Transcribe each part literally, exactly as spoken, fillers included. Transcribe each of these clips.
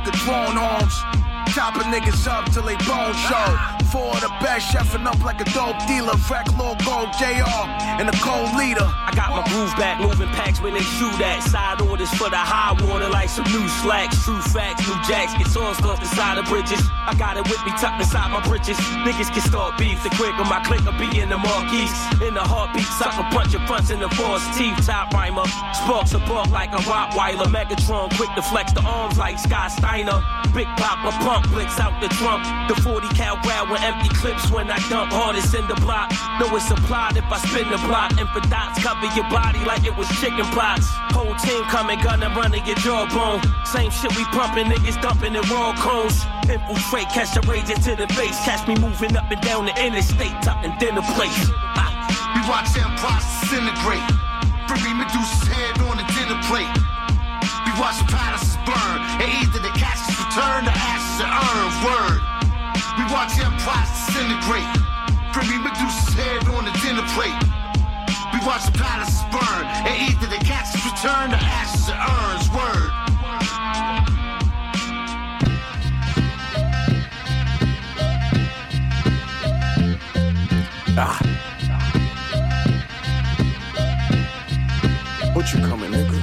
like a drone, Holmes. Chopping niggas up till they bone show. Four of the best, chefing up like a dope dealer. Frack logo, J R, and a cold leader. I got my groove back, moving packs when they shoot at. Side orders for the high water like some new slacks. True facts, new jacks, get sauced off the side of bridges. I got it with me tucked inside my britches. Niggas can start beef, the quick on my click will be in the marquees. In the heartbeat, sucker punch your fronts in the force. Teeth, top rhymer, sparks a bark like a Rottweiler. Megatron, quick to flex the arms like Scott Steiner. Big Papa pump, blicks out the trunk. The forty cal grab with empty clips when I dump. Hardest in the block, know it's applied if I spin the block. And for dots, cover your body like it was chicken pox. Whole team coming, gonna run to your jawbone. Same shit we pumping, niggas dumping in raw cones. Infiltrate, catch the rages to the face. Catch me moving up and down the interstate, topping dinner place. Ah. We watch empires disintegrate. Free Medusa's head on the dinner plate. We watch the palaces burn, and either the caskets return, the ashes are earned. Word. We watch empires disintegrate. Free Medusa's head on the dinner plate. We watch the palaces burn, and either the caskets return, the ashes are earned. Word. Ah. What you coming, nigga?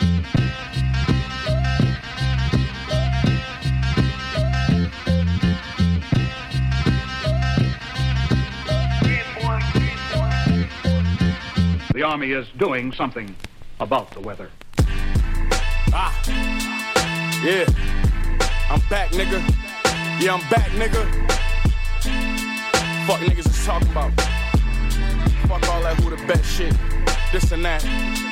The Army is doing something about the weather. Ah. Yeah. I'm back, nigga. Yeah, I'm back, nigga. Fuck niggas is talking about. Fuck all that who the best shit. This and that.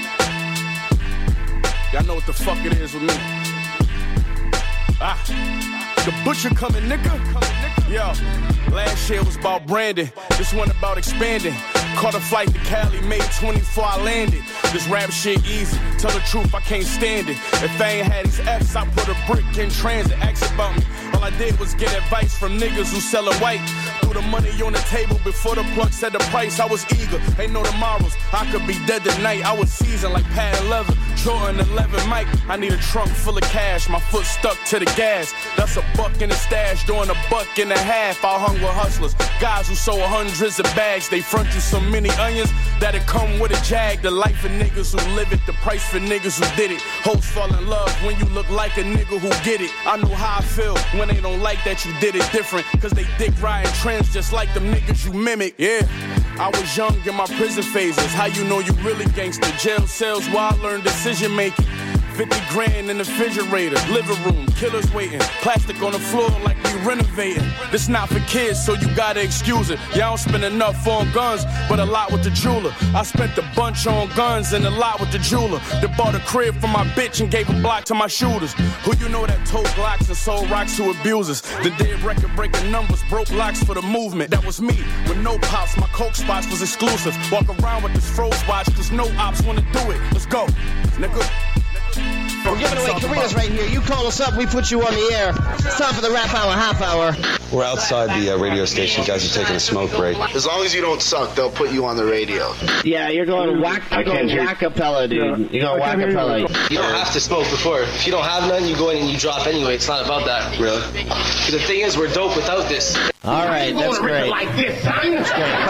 Y'all know what the fuck it is with me. Ah. The butcher coming, nigga. Yo. Last year was about branding. This one about expanding. Caught a flight to Cali, made twenty-four, I landed. This rap shit easy, tell the truth, I can't stand it. If I ain't had these F's, I put a brick in transit. Ask about me, all I did was get advice from niggas who sell a white. Threw the money on the table before the plug said the price. I was eager, ain't no tomorrows. I could be dead tonight, I was seasoned like pad leather. Jordan eleven Mike, I need a trunk full of cash. My foot stuck to the gas. That's a buck in the stash, doing a buck and a half. I hung with hustlers, guys who sold hundreds of bags. They front you so many onions that'll come with a jag. The life of niggas who live it, the price for niggas who did it. Hoes fall in love when you look like a nigga who get it. I know how I feel when they don't like that you did it different. Cause they dick riding trends just like them niggas you mimic. Yeah, I was young in my prison phases. How you know you really gangster? Jail cells where I learned decision making. fifty grand in the refrigerator, living room, killers waiting, plastic on the floor like we renovating. This not for kids, so you gotta excuse it. Y'all don't spend enough on guns, but a lot with the jeweler. I spent a bunch on guns and a lot with the jeweler. That bought a crib for my bitch and gave a block to my shooters. Who you know that told Glocks and sold rocks to abusers? The dead record breaking numbers, broke locks for the movement. That was me, with no pops, my coke spots was exclusive. Walk around with this froze watch, cause no ops wanna do it. Let's go, nigga. We're giving away careers right here. You call us up, we put you on the air. It's time for the rap hour, half hour. We're outside the uh, radio station. You guys are taking a smoke break. As long as you don't suck, they'll put you on the radio. Yeah, you're going whack. You're going whack-a-pella, dude. You're going whack-a-pella. You don't have to smoke before. If you don't have none, you go in and you drop anyway. It's not about that. Really? Because the thing is, we're dope without this. All right, that's great. Like this, son. That's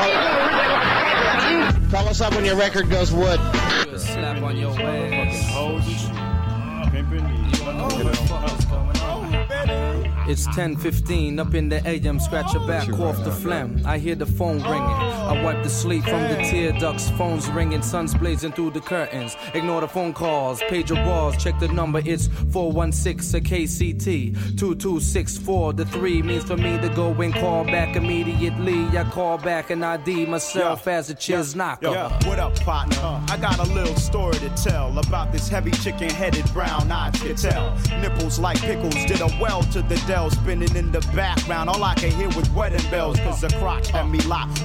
great. Call, call us up when your record goes wood. Slap on your ass. It's ten fifteen, up in the A M, scratch your back off the phlegm. I hear the phone ringing, I wipe the sleep from the tear ducts. Phones ringing, sun's blazing through the curtains. Ignore the phone calls, pager walls, check the number, it's four one six, a K C T. two two six four, the three means for me to go and call back immediately. I call back and I D myself as a chiz knocker. Yo, what up, partner? Uh, I got a little story to tell about this heavy chicken-headed brown-eyed Cattell. Nipples like pickles, did a well to the Dell, spinning in the background. All I can hear was wedding bells, cause the crotch had me locked. Uh, pussy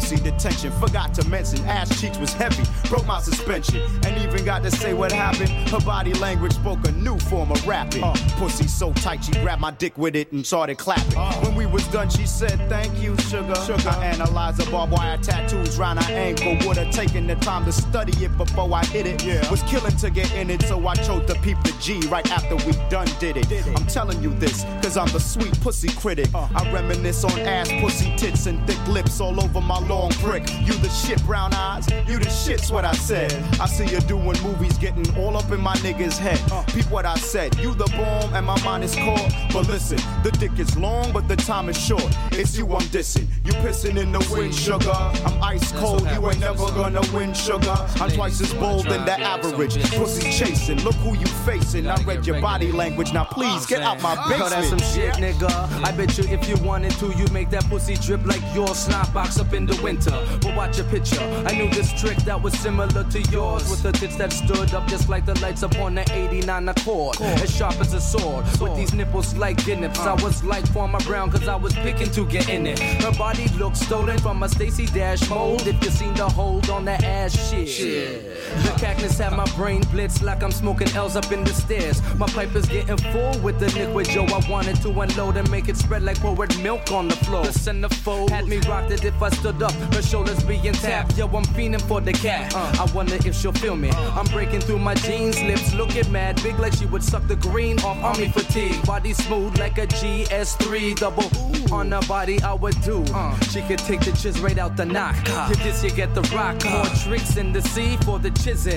pussy detention. Forgot to mention, ass cheeks was heavy, broke my suspension. And even got to say what happened. Her body language spoke a new form of rapping. Uh, pussy so tight, she grabbed my dick with it and started clapping. Uh, when we was done, she said, thank you, sugar. sugar. I analyzed the barbed wire tattoos round her ankle. Would've taken the time to study it before I hit it. Yeah. Was killing to get in it, so I chose to peep the G right after we done did it. Did it. I'm telling you this, cause I'm the sweet pussy critic. Uh, I reminisce on ass, pussy, tits, and thick lips all over my long prick. You the shit, brown eyes, you the shit's what I said. I see you doing movies, getting all up in my nigga's head. Uh, peep what I said, you the bomb and my mind is caught. But listen, the dick is long, but the time is short. It's you I'm dissing, you pissing in the wind, sugar. I'm ice cold, you ain't never gonna win, sugar. I'm twice as bold than the average. Pussy chasing, look who you facing. I read your body language, now please get out my basement. Oh, that's some shit, nigga. I bet you if you wanted to, you make that pussy drip like your snot box up in the winter. But watch your picture, I knew this trick that was similar to yours, with the tits that stood up just like the lights up on the eighty-nine Accord, as sharp as a sword, with these nipples like guineas. I was like Farmer Brown cause I was picking to get in it. Her body looked stolen from a Stacey Dash mold, if you seen the hold on that ass shit. shit. The cactus had my brain blitz like I'm smoking L's up in the stairs. My pipe is getting full with the liquid, yo. I wanted to unload and make it spread like poured milk on the floor. The centerfold had me rocked it if I stood up, her shoulders being tapped. Yo, I'm fiending for the cat. Uh, I wonder if she'll feel me. Uh, I'm breaking through my jeans, lips looking mad big like she would suck the green off army fatigue. Body smooth like a G S three double. Ooh. On her body I would do. Uh, she could take the chiz right out the knock. Uh, if this you get the rock. Uh, More tricks in the sea for the chizzy.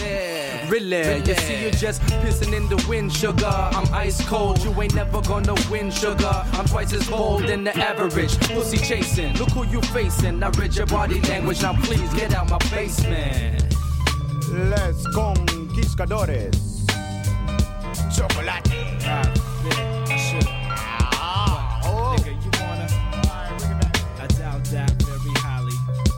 Really, really, you see you just pissing in the wind, sugar. I'm ice cold, you ain't never gonna win, sugar. I'm twice as bold than the average. Pussy chasing, look who you facing. I read your body language, now please get out my basement. Les Conquistadores. Chocolate. Ah, yeah, I should. Ah, oh. Nigga, you wanna? Alright, bring it back. I doubt that very highly.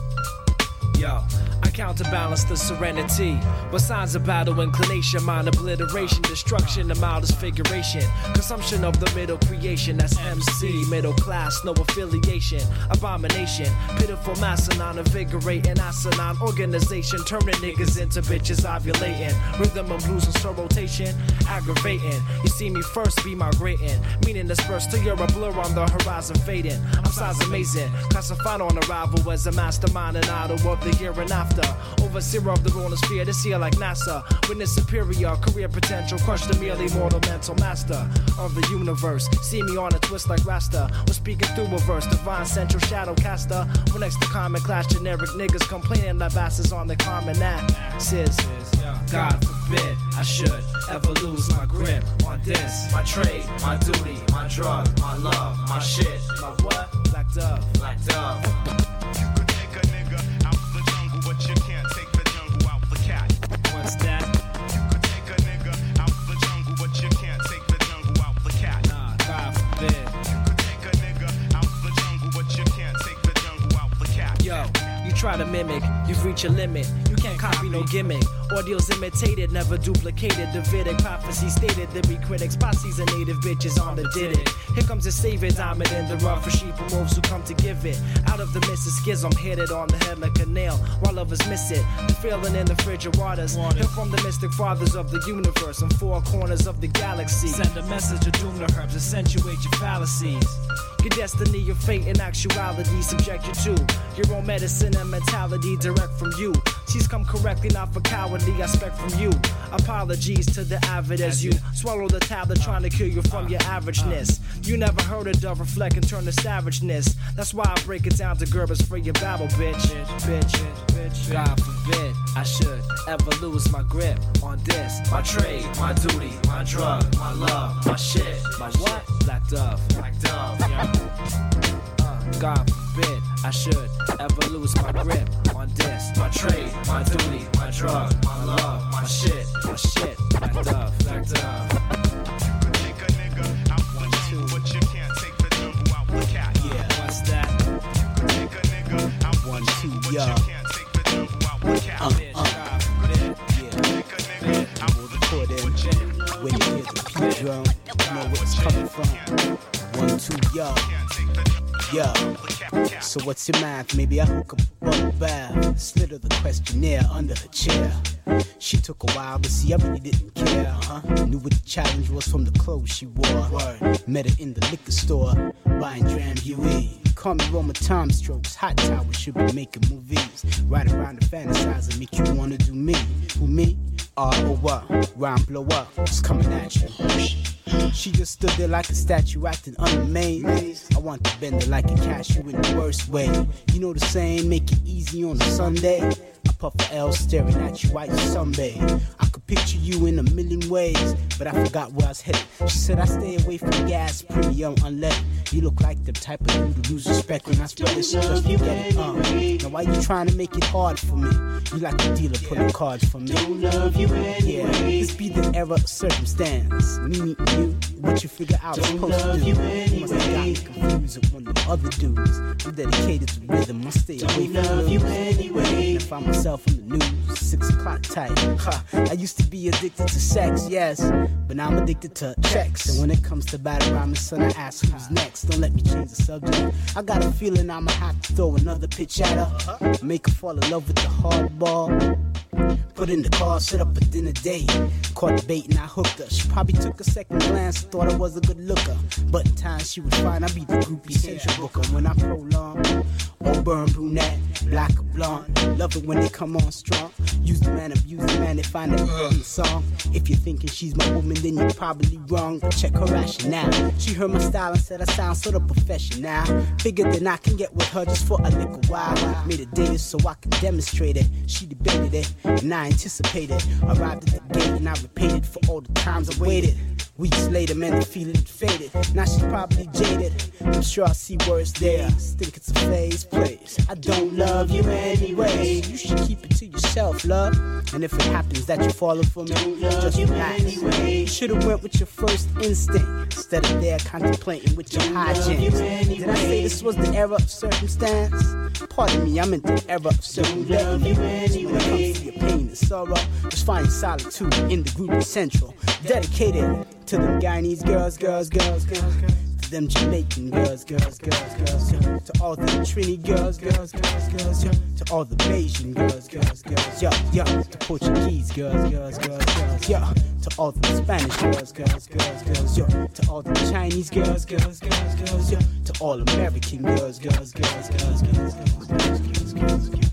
Yo. Counterbalance the serenity with signs of battle, inclination, mind obliteration, destruction, the mildest figuration, consumption of the middle creation. That's M C, middle class, no affiliation, abomination, pitiful massa, non-invigorating, asinine organization, turning niggas into bitches ovulating, rhythm and blues and slow rotation, aggravating. You see me first, be migrating, meaning dispersed till you're a blur on the horizon fading. I'm size amazing, classified on arrival as a mastermind and idol of the year and after. Overseer of the rolling sphere, this year like NASA. Witness superior, career potential, crush the merely mortal mental master of the universe. See me on a twist like Rasta. We're speaking through a verse, divine central shadow caster. We're next to common class, generic niggas complaining that bastards on the common axis. God forbid I should ever lose my grip on this. My trade, my duty, my drug, my love, my shit. My what? Black Dove. Black Dove. You can't take the jungle out the cat. What's that? You could take a nigga out the jungle, but you can't take the jungle out the cat. Nah, God forbid. You could take a nigga out the jungle, but you can't take the jungle out the cat. Yo, you try to mimic, you've reached your limit. You can't copy no gimmick. Audios imitated, never duplicated. Davidic prophecy stated there be critics, posses and native bitches on the did it. Here comes a savior, diamond in the rough for sheep and wolves who come to give it. Out of the midst of schism, hit it on the head like a nail, while others miss it. The feeling in the frigid waters. Here from the mystic fathers of the universe and four corners of the galaxy. Send a message of doom to herbs, accentuate your fallacies. Your destiny, your fate, and actuality subject you to your own medicine and mentality direct from you. She's come correctly, not for cowardly, I expect from you. Apologies to the avid as you swallow the tablet trying to kill you from your averageness. You never heard a dove reflect and turn to savageness. That's why I break it down to Gerbers for your babble, bitch. Bitch, bitch, bitch. God forbid I should ever lose my grip on this. My trade, my duty, my drug, my love, my shit. My what? Black Dove. Black Dove, yeah. Uh, God forbid I should ever lose my grip on this. My trade, my duty, my drug, my love, my shit, my shit. Black Dove, Black Dove. You could take a nigga out the jungle, but you can't take the jungle out the cat. Yeah, what's that? You could take a nigga out the jungle, but you can't take the jungle out the cat. Uh, uh, yeah. Record in when you hear the P drum, you know where it's coming from. One, two, y'all. Yo, so what's your math? Maybe I hook up a bubble bath. Slid her the questionnaire under her chair. She took a while, but see, I really didn't care, huh? Knew what the challenge was from the clothes she wore. Word. Met her in the liquor store, buying Dram Huey. Call me Roma Time Strokes, Hot Tower should be making movies. Right around the fantasize and make you wanna do me. Who me? R O Y, rhyme blow up, it's coming at you. She just stood there like a statue acting unamazed. I want to bend her like a cashew in the worst way. You know the saying, make it easy on a Sunday. I puff a L staring at you white sunbathe. I could picture you in a million ways, but I forgot where I was headed. She said I stay away from gas, premium, unleaded. You look like the type of dude who lose respect when I spread this shit, just forget it. Uh. Now why you trying to make it hard for me? You like a dealer pulling cards for me. Don't love you anyway. Yeah, this be the era of circumstance. Me meeting you, what you figure out is supposed to do. You, you must have got me confused with one of the other dudes. I'm dedicated to rhythm, I stay away from love you anyway. If I'm myself in the news, six o'clock type. Huh. I used to be addicted to sex, yes, but now I'm addicted to checks. And when it comes to battle rhyming, son, I ask who's next. Don't let me change the subject. I got a feeling I'ma have to throw another pitch at her. Make her fall in love with the hard ball. Put in the car, set up a dinner date. Caught the bait and I hooked her. She probably took a second glance, thought I was a good looker. But in time she would find I be the groupie central booker. When I prolong, old burn brunette, black or blonde. Love it when they come on strong. Use the man, abuse the man, they find it in the song. If you're thinking she's my woman, then you're probably wrong. But check her rationale. She heard my style and said I sound sort of professional. Figured that I can get with her just for a little while. Made a date so I can demonstrate it. She debated it, and I anticipated. Arrived at the gate and I repaid it for all the times I waited. Weeks later, man, the feeling faded. Now she's probably jaded. I'm sure I see worse days. Think it's a phase, place. I don't love you anyway. You should keep it to yourself, love. And if it happens that you're falling for me, just relax. Anyway. You should've went with your first instinct instead of there contemplating with your hijinks. Anyway. Did I say this was the era of circumstance? Pardon me, I meant the era of circumstance. Anyway. When it comes to your pain and sorrow, just find solitude in the group central. Dedicated to them Guyanese girls, girls, girls, girls, girls. To them Jamaican girls, girls, girls, girls, girls. To all the Trini girls, girls, girls, girls, girls. To all the Bayesian girls, girls, girls, yo, yo. To Portuguese girls, girls, girls, girls, yo. To all the Spanish girls, girls, girls, girls, yo. To all the Chinese girls, girls, girls, girls, yo. To all American girls, girls, girls, girls, girls, girls, girls, girls, girls, girls.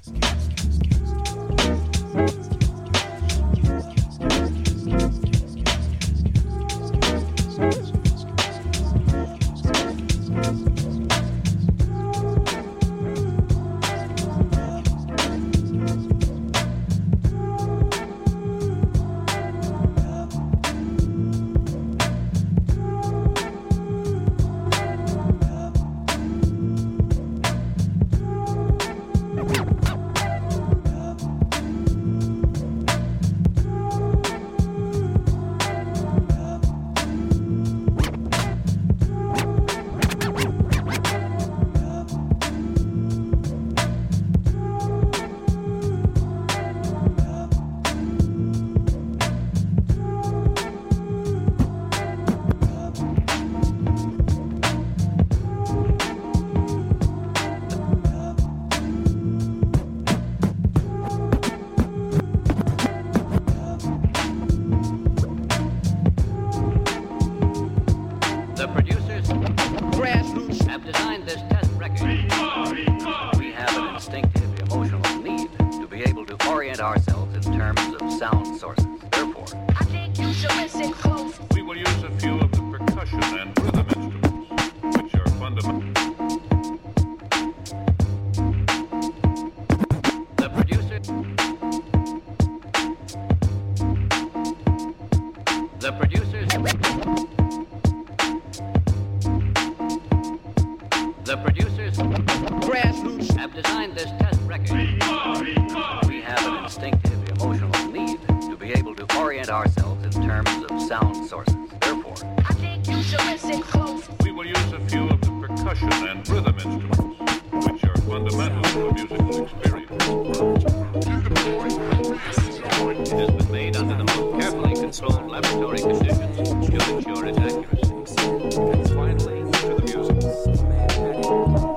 Laboratory conditions to ensure its accuracy. And finally, to the music.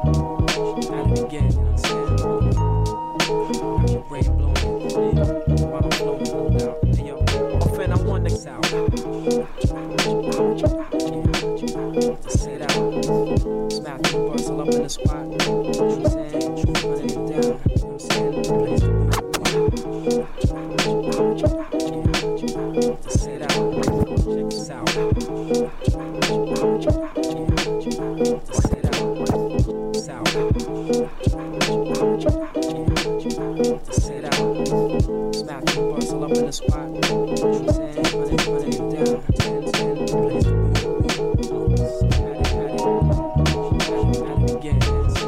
up in the spot. You know what I'm saying? Running it down. You know what I'm saying? Say it out. Check this out. Say it out. It's out. Say it out. Smack the bustle up in the spot. You know what I'm saying? Running, running it down. ten, ten, place the beat. Pat it, pat it. Pat it again.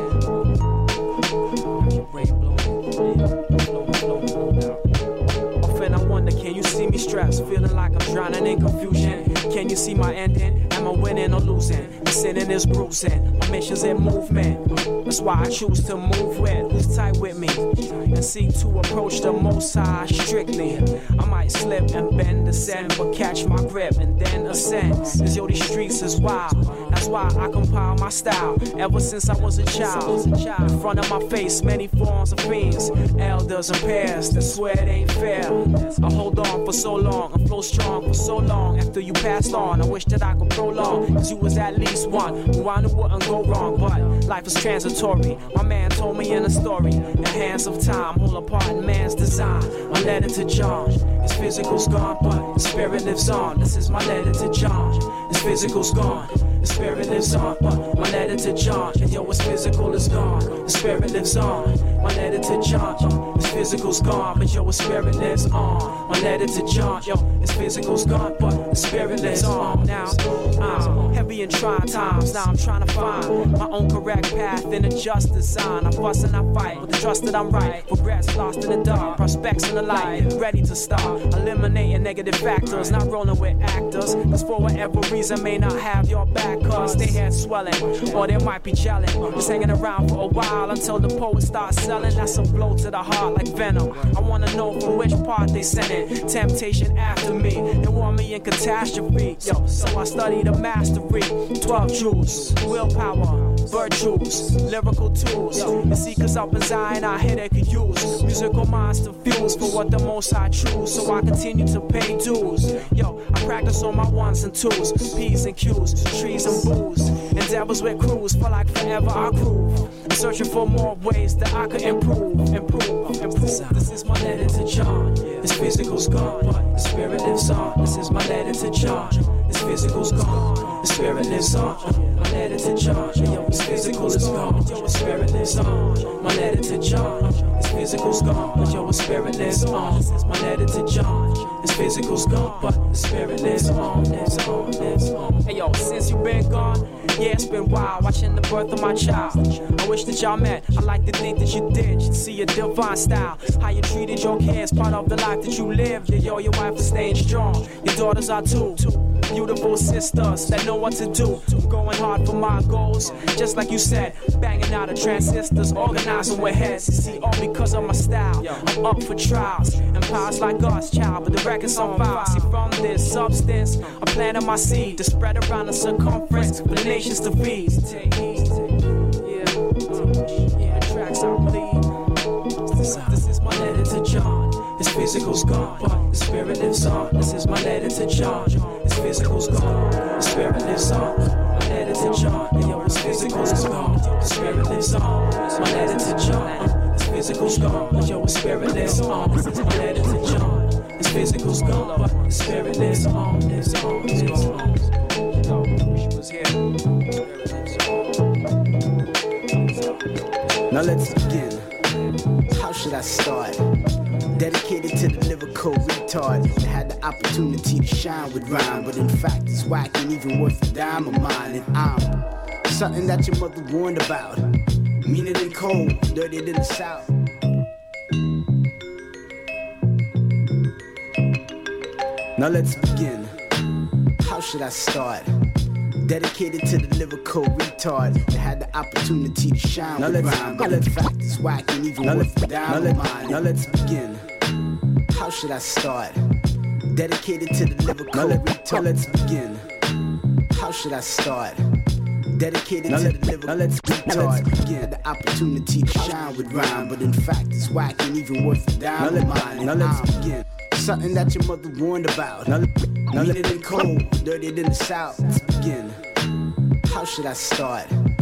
Got your brain blowing. Yeah. Flowing, flowing, flowing out. Often I wonder, can you see me stressed? Feeling like I'm drowning in confusion. Can you see my ending? Am I winning or losing? The sinning is bruising. My mission's in movement. That's why I choose to move with who's tight with me and seek to approach the Most High strictly. I might slip and bend, descend, but catch my grip and then ascend. Cause yo, these streets is wild. That's why I compile my style. Ever since I was a child, in front of my face, many forms of fiends, elders and peers that swear it ain't fair. I hold on for so long and flow strong for so long. After you passed on, I wish that I could prolong. Cause you was at least one who I knew wouldn't go wrong. But life is transitory. My man told me in a story. The hands of time hold apart in man's design. My letter to John. His physical's gone, but his spirit lives on. This is my letter to John. His physical's gone. The spirit lives on, but my letter to John. And yo, his physical is gone. The spirit lives on. My letter to John. Yo, his physical's gone, but yo, his spirit lives on. My letter to John. Yo, his physical's gone, but the spirit lives on. Now, I'm heavy in trying times. Now I'm trying to find my own correct path in a just design. I fuss and I fight with the trust that I'm right. Regrets lost in the dark, prospects in the light. Ready to start eliminating negative factors. Not rolling with actors, cause for whatever reason may not have your back. Cause they had swelling, or they might be gelling. Just hanging around for a while until the poet starts selling. That's a blow to the heart like venom. I wanna know from which part they sent it. Temptation after me, they want me in catastrophe. Yo, so I study the mastery. Twelve jewels, willpower, virtues, lyrical tools. The seekers up in Zion, I hear they could use musical minds to fuse for what the most I choose. So I continue to pay dues. Yo, I practice on my ones and twos, P's and Q's, trees and booze. Endeavors with crews for like forever I groove. I'm searching for more ways that I could improve, improve, improve. This is my letter to John. His physical's gone, but the spirit lives on. This is my letter to John. His physical's gone, the spirit lives on. My letter to John. Yo, his physical is gone. Yo, his spirit lives on. My letter to John. His physical's gone, but yo, his spirit lives on. This is my letter to John. His physical's gone, but the spirit lives on, lives on, lives on. Hey yo, since you been gone, yeah, it's been wild watching the birth of my child. I wish that y'all met. I like to think that you did. You'd see a divine style. How you treated your kids, part of the life that you lived. Yeah, yo, your wife is staying strong. Your daughters are too. Beautiful sisters that know what to do. I'm going hard for my goals, just like you said. Banging out of transistors, organizing with heads. You see, all because of my style. I'm up for trials and piles like us, child. But the record's on fire. See, from this substance, I'm planting my seed to spread around the circumference for the nations to feed. Take heed. Yeah, yeah, the tracks I bleed. This, this is my letter to John. His physical's gone, but the spirit lives on. This is my letter to John. His physical's gone, the spirit lives on. My letter to John. Yo, his physical's gone, the spirit lives on. My letter to John. His physical's gone, yo, his spirit lives on. This is my letter to John. His physical's gone, but the spirit lives on. Lives on, lives on. Yo, wish you was here. Now let's begin. How should I start? Dedicated to the lyrical retard that had the opportunity to shine with rhyme, but in fact it's whack and even worth a dime of mine. And I'm something that your mother warned about, meaner than cold, dirtier than the South. Now let's begin. How should I start? Dedicated to the lyrical retard that had the opportunity to shine now with rhyme, but in fact it's whack and even worth a dime of mine. Now let's begin. How should I start? Dedicated to the lyrical retard. Now let's begin. How should I start? Dedicated now to let, the lyrical retard. Begin the opportunity to shine with rhyme, but in fact it's whack and even worth a dime of mine. Now let's begin. Something that your mother warned about. Now, now meaner than cold, dirtier than the South. Let's begin. How should I start?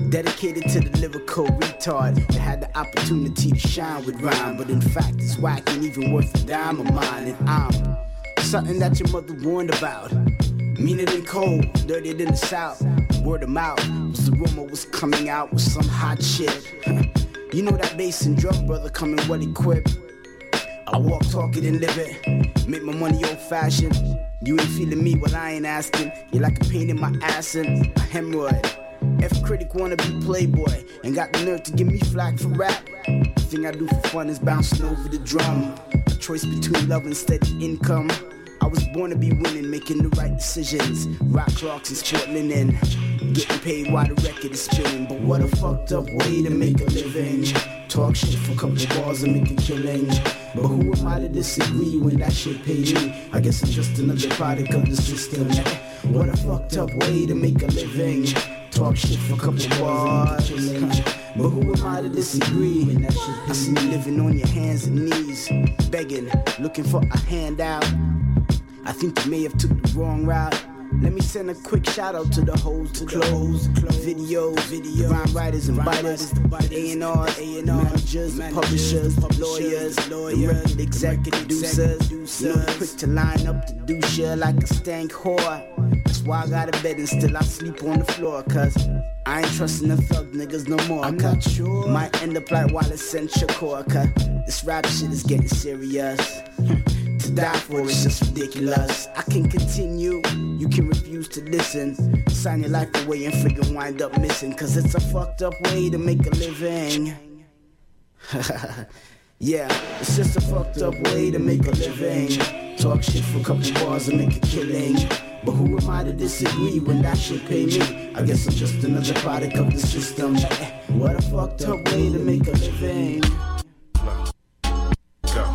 Dedicated to the lyrical retard that had the opportunity to shine with rhyme, but in fact it's whack and even worth a dime of mine. And I'm something that your mother warned about. Meaner than cold, dirtier than the South. Word of mouth was the rumor was coming out with some hot shit. You know that bass and drum brother coming well equipped. I walk, talk it, and live it. Make my money old fashioned. You ain't feeling me, well I ain't asking. You're like a pain in my ass and a hemorrhoid. F critic wanna be playboy and got the nerve to give me flack for rap. The thing I do for fun is bouncing over the drum. A choice between love and steady income. I was born to be winning, making the right decisions. Rock clocks and sport linen, getting paid while the record is spinning. But what a fucked up way to make a living. Talk shit for a couple of bars and make a killing. But who am I to disagree when that shit paid me? I guess I'm just another product of the system. What a fucked up way to make a living. Talk shit for a couple of bars. But who am I to disagree? I see you living on your hands and knees, begging, looking for a handout. I think you may have took the wrong route. Let me send a quick shout out to the hoes, to clothes, videos, video, rhyme writers and biters, A and R's, managers, publishers, lawyers, lawyers, executive producers. You know they're quick to line up to do shit like a stank whore. That's why I got a bed and still I sleep on the floor, cause I ain't trusting the thug niggas no more. I'm not sure. Might end up like Wallace and Shakur, cause this rap shit is getting serious. To die for it's just ridiculous. I can continue, you can refuse to listen. Sign your life away and freaking wind up missing. Cause it's a fucked up way to make a living. Yeah, it's just a fucked up way to make a living. Talk shit for a couple bars and make a killing. But who am I to disagree when that shit pay me? I guess I'm just another product of the system. What a fucked up way to make a living. Go.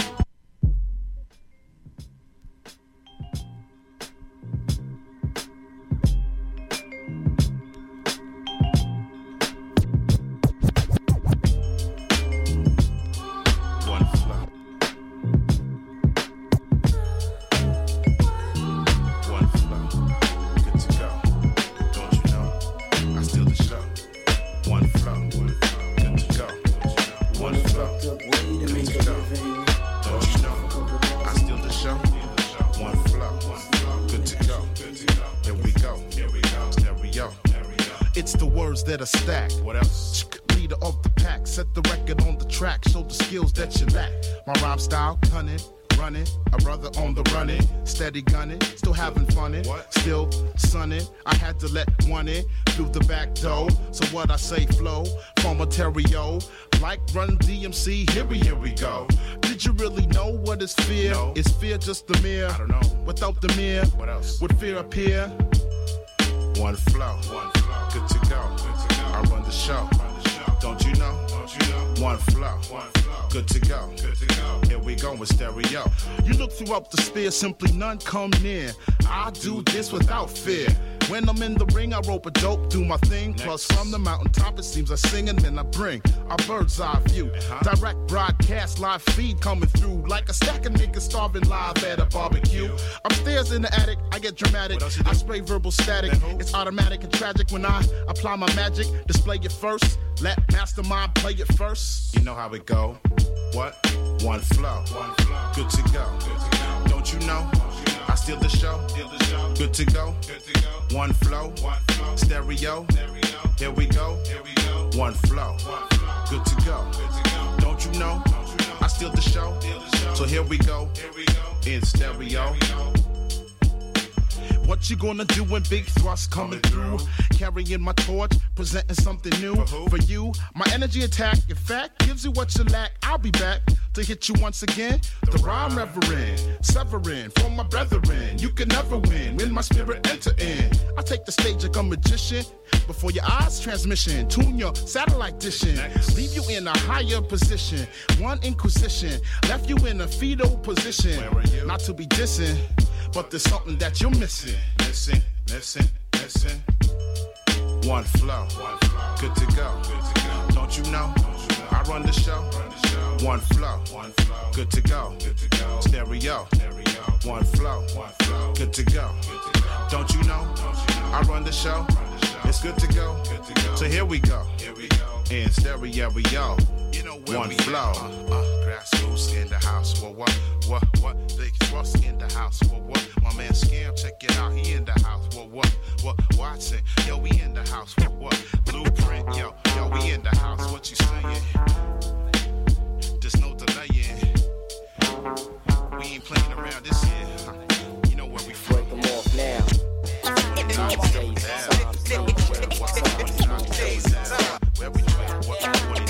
That are stacked. What else? Leader of the pack, set the record on the track, show the skills that you lack. My rhyme style, cunning, running, a brother on the running, steady gunning, still having fun in, still sunning. I had to let one in through the back door. So what I say flow from Ontario, like Run D M C. Here we here we go. Did you really know what is fear? No. Is fear just the mirror? I don't know. Without the mirror, what else? Would fear appear? One flow, one flow, good to go. Good to go. I run the show. Run the show. Don't you know? Don't you know? One flow, one flow, good to go. Good to go. Here we go with stereo. You look throughout the sphere, simply none come near. I do this without fear. When I'm in the ring, I rope a dope, do my thing. Next. Plus from the mountaintop, it seems I sing and then I bring a bird's eye view. Uh-huh. Direct broadcast, live feed coming through like a stack of niggas starving live at a barbecue. Upstairs in the attic, I get dramatic. I spray verbal static. It's automatic and tragic when I apply my magic. Display it first, let mastermind play it first. You know how it go. What? One flow. One flow. Good to go. Good to go. Don't you know? I steal the show. Steal the show. Good to go. Good to go. One flow. One flow. Stereo. Stereo. Here we go. Here we go. One flow. One flow. Good to go. Good to go. Don't you know? Don't you know? I steal the show. Steal the show. So here we go. Here we go. In stereo. What you gonna do when big thrust coming through? Carrying my torch, presenting something new for you. My energy attack, in fact, gives you what you lack. I'll be back to hit you once again. The rhyme reverend, severing for my brethren. You can never win when my spirit enter in. I take the stage like a magician. Before your eyes, transmission. Tune your satellite dishing. Leave you in a higher position. One inquisition left you in a fetal position. Not to be dissing, but there's something that you're missing. Missing, missing, missing. One flow, one flow. Good to go. Good to go. Don't you know? Don't you know? I run the show. Run the show. One flow, one flow. Good to go. Good to go. Stereo. Stereo. One flow, one flow. Good to go. Good to go. Don't you know? Don't you know? I run the show. Run the show. It's good to go. Good to go. So here we go. Here we go. In stereo, we all. You know where One we flow. Uh, uh, grassroots in the house. What, what, what, what? Big Russ in the house. What, what? My man Scam, check it out. He in the house. What, what, what? Watson, yo, we in the house. What, what? Blueprint, yo, yo, we in the house. What you saying? There's no delaying. We ain't playing around this year. You know where we from. Break them off now. Where we from? What?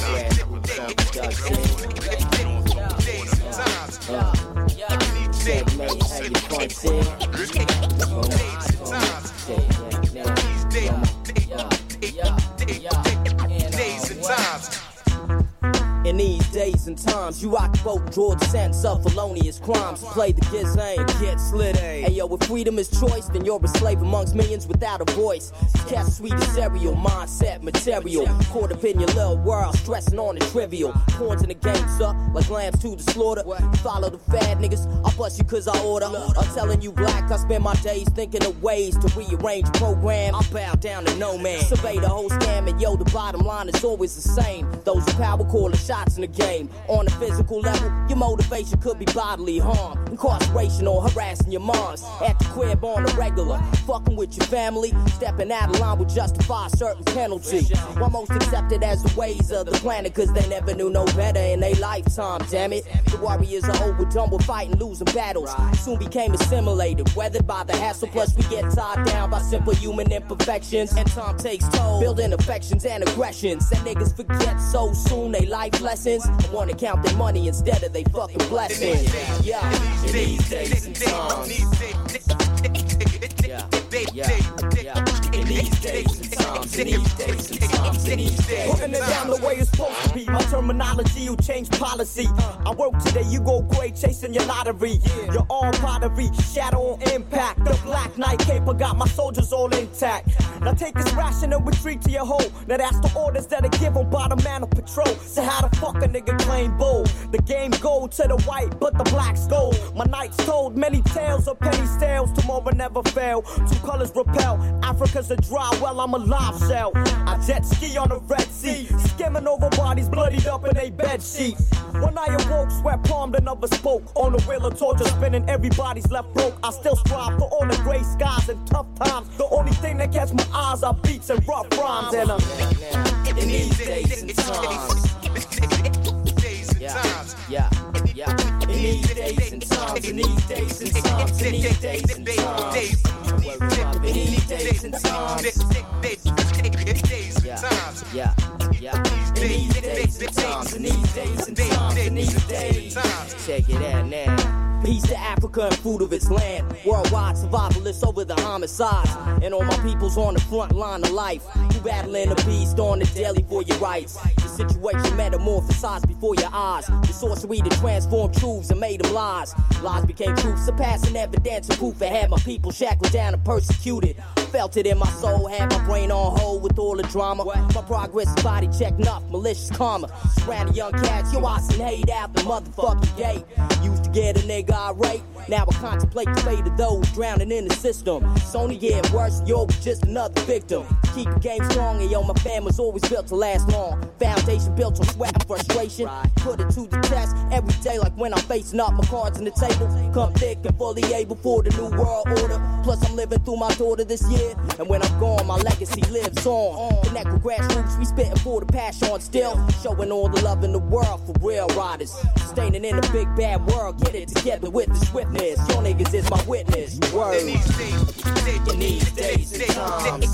In these days and times, you rock both George sense of felonious crimes. Play the gizane, get slid. Hey yo, if freedom is choice, then you're a slave amongst millions without a voice. Catch sweet as cereal, mindset, material. Caught up in your little world, stressing on the trivial. Corns in the game, sir, like lambs to the slaughter. Follow the fad niggas, I bust you cause I order. I'm telling you black, I spend my days thinking of ways to rearrange the program. I bow down to no man. Survey the whole scam, and yo, the bottom line is always the same. Those in power call the shots in the game. On a physical level, your motivation could be bodily harm, incarceration, or harassing your moms. At the crib on a regular, fucking with your family, stepping out of line would justify a certain penalty. While most accepted as the ways of the planet, cause they never knew no better in their lifetime, damn it. The warriors are overdone with fighting, losing battles. Soon became assimilated, weathered by the hassle, plus we get tied down by simple human imperfections. And time takes toll, building affections and aggressions. And niggas forget so soon they life lessons. I wanna count their money instead of they fucking blessings. Yeah, in these days and times. Yeah, yeah, yeah. In these days and times. In these days and times. In these days. Putting it down the way it's supposed to be. My terminology will change policy. I work today, you go great, chasing your lottery. You're all pottery, shadow on impact. The black knight cape, I got my soldiers all intact. Now take this ration and retreat to your hole. Now that's the orders that are given by the man of patrol. So how the fuck a nigga claim bold? The game gold to the white, but the black's gold. My nights told many tales of penny sales. Tomorrow never fail. Two colors repel. Africa's a dry well, I'm a live shell. I jet ski on the Red Sea, skimming over bodies bloodied up in a bed sheet. When I awoke, sweat palmed and never spoke. On the wheel of torture spinning, everybody's left broke. I still strive for all the gray skies and tough times. The only thing that catch my eyes are beats and rough rhymes. And I'm in these days and times. Yeah, yeah, yeah. In these days and times, in these days and times, in these days and times. In these days and times. Yeah, yeah, yeah. In these days and times, in these days and times, in these days. Check it out now. Peace to Africa and food of its land. Worldwide survivalists over the homicides. And all my peoples on the front line of life, who battling the beast on the daily for your rights. The situation metamorphosized before your eyes. The sorcery that transformed truths and made them lies. Lies became truth, surpassing evidence and proof. That had my people shackled down and persecuted. Felt it in my soul, had my brain on hold with all the drama. My progress is body check, enough malicious karma. Surrounding young cats, yo, I seen hate out the motherfucking gate. Used to get a nigga irate, now I contemplate the fate of those drowning in the system. It's only getting worse, yo, just another victim. Keep the game strong, and yo, my family's always built to last long. Foundation built on sweat and frustration. Put it to the test every day, like when I'm facing up my cards on the table. Come thick and fully able for the new world order. Plus, I'm living through my daughter this year. And when I'm gone, my legacy lives on. Connect with grassroots, we spitting for the passion still. Showing all the love in the world for real riders. Staying in the big bad world, get it together with the swiftness. Your niggas is my witness. Word. In these days, in these days and times.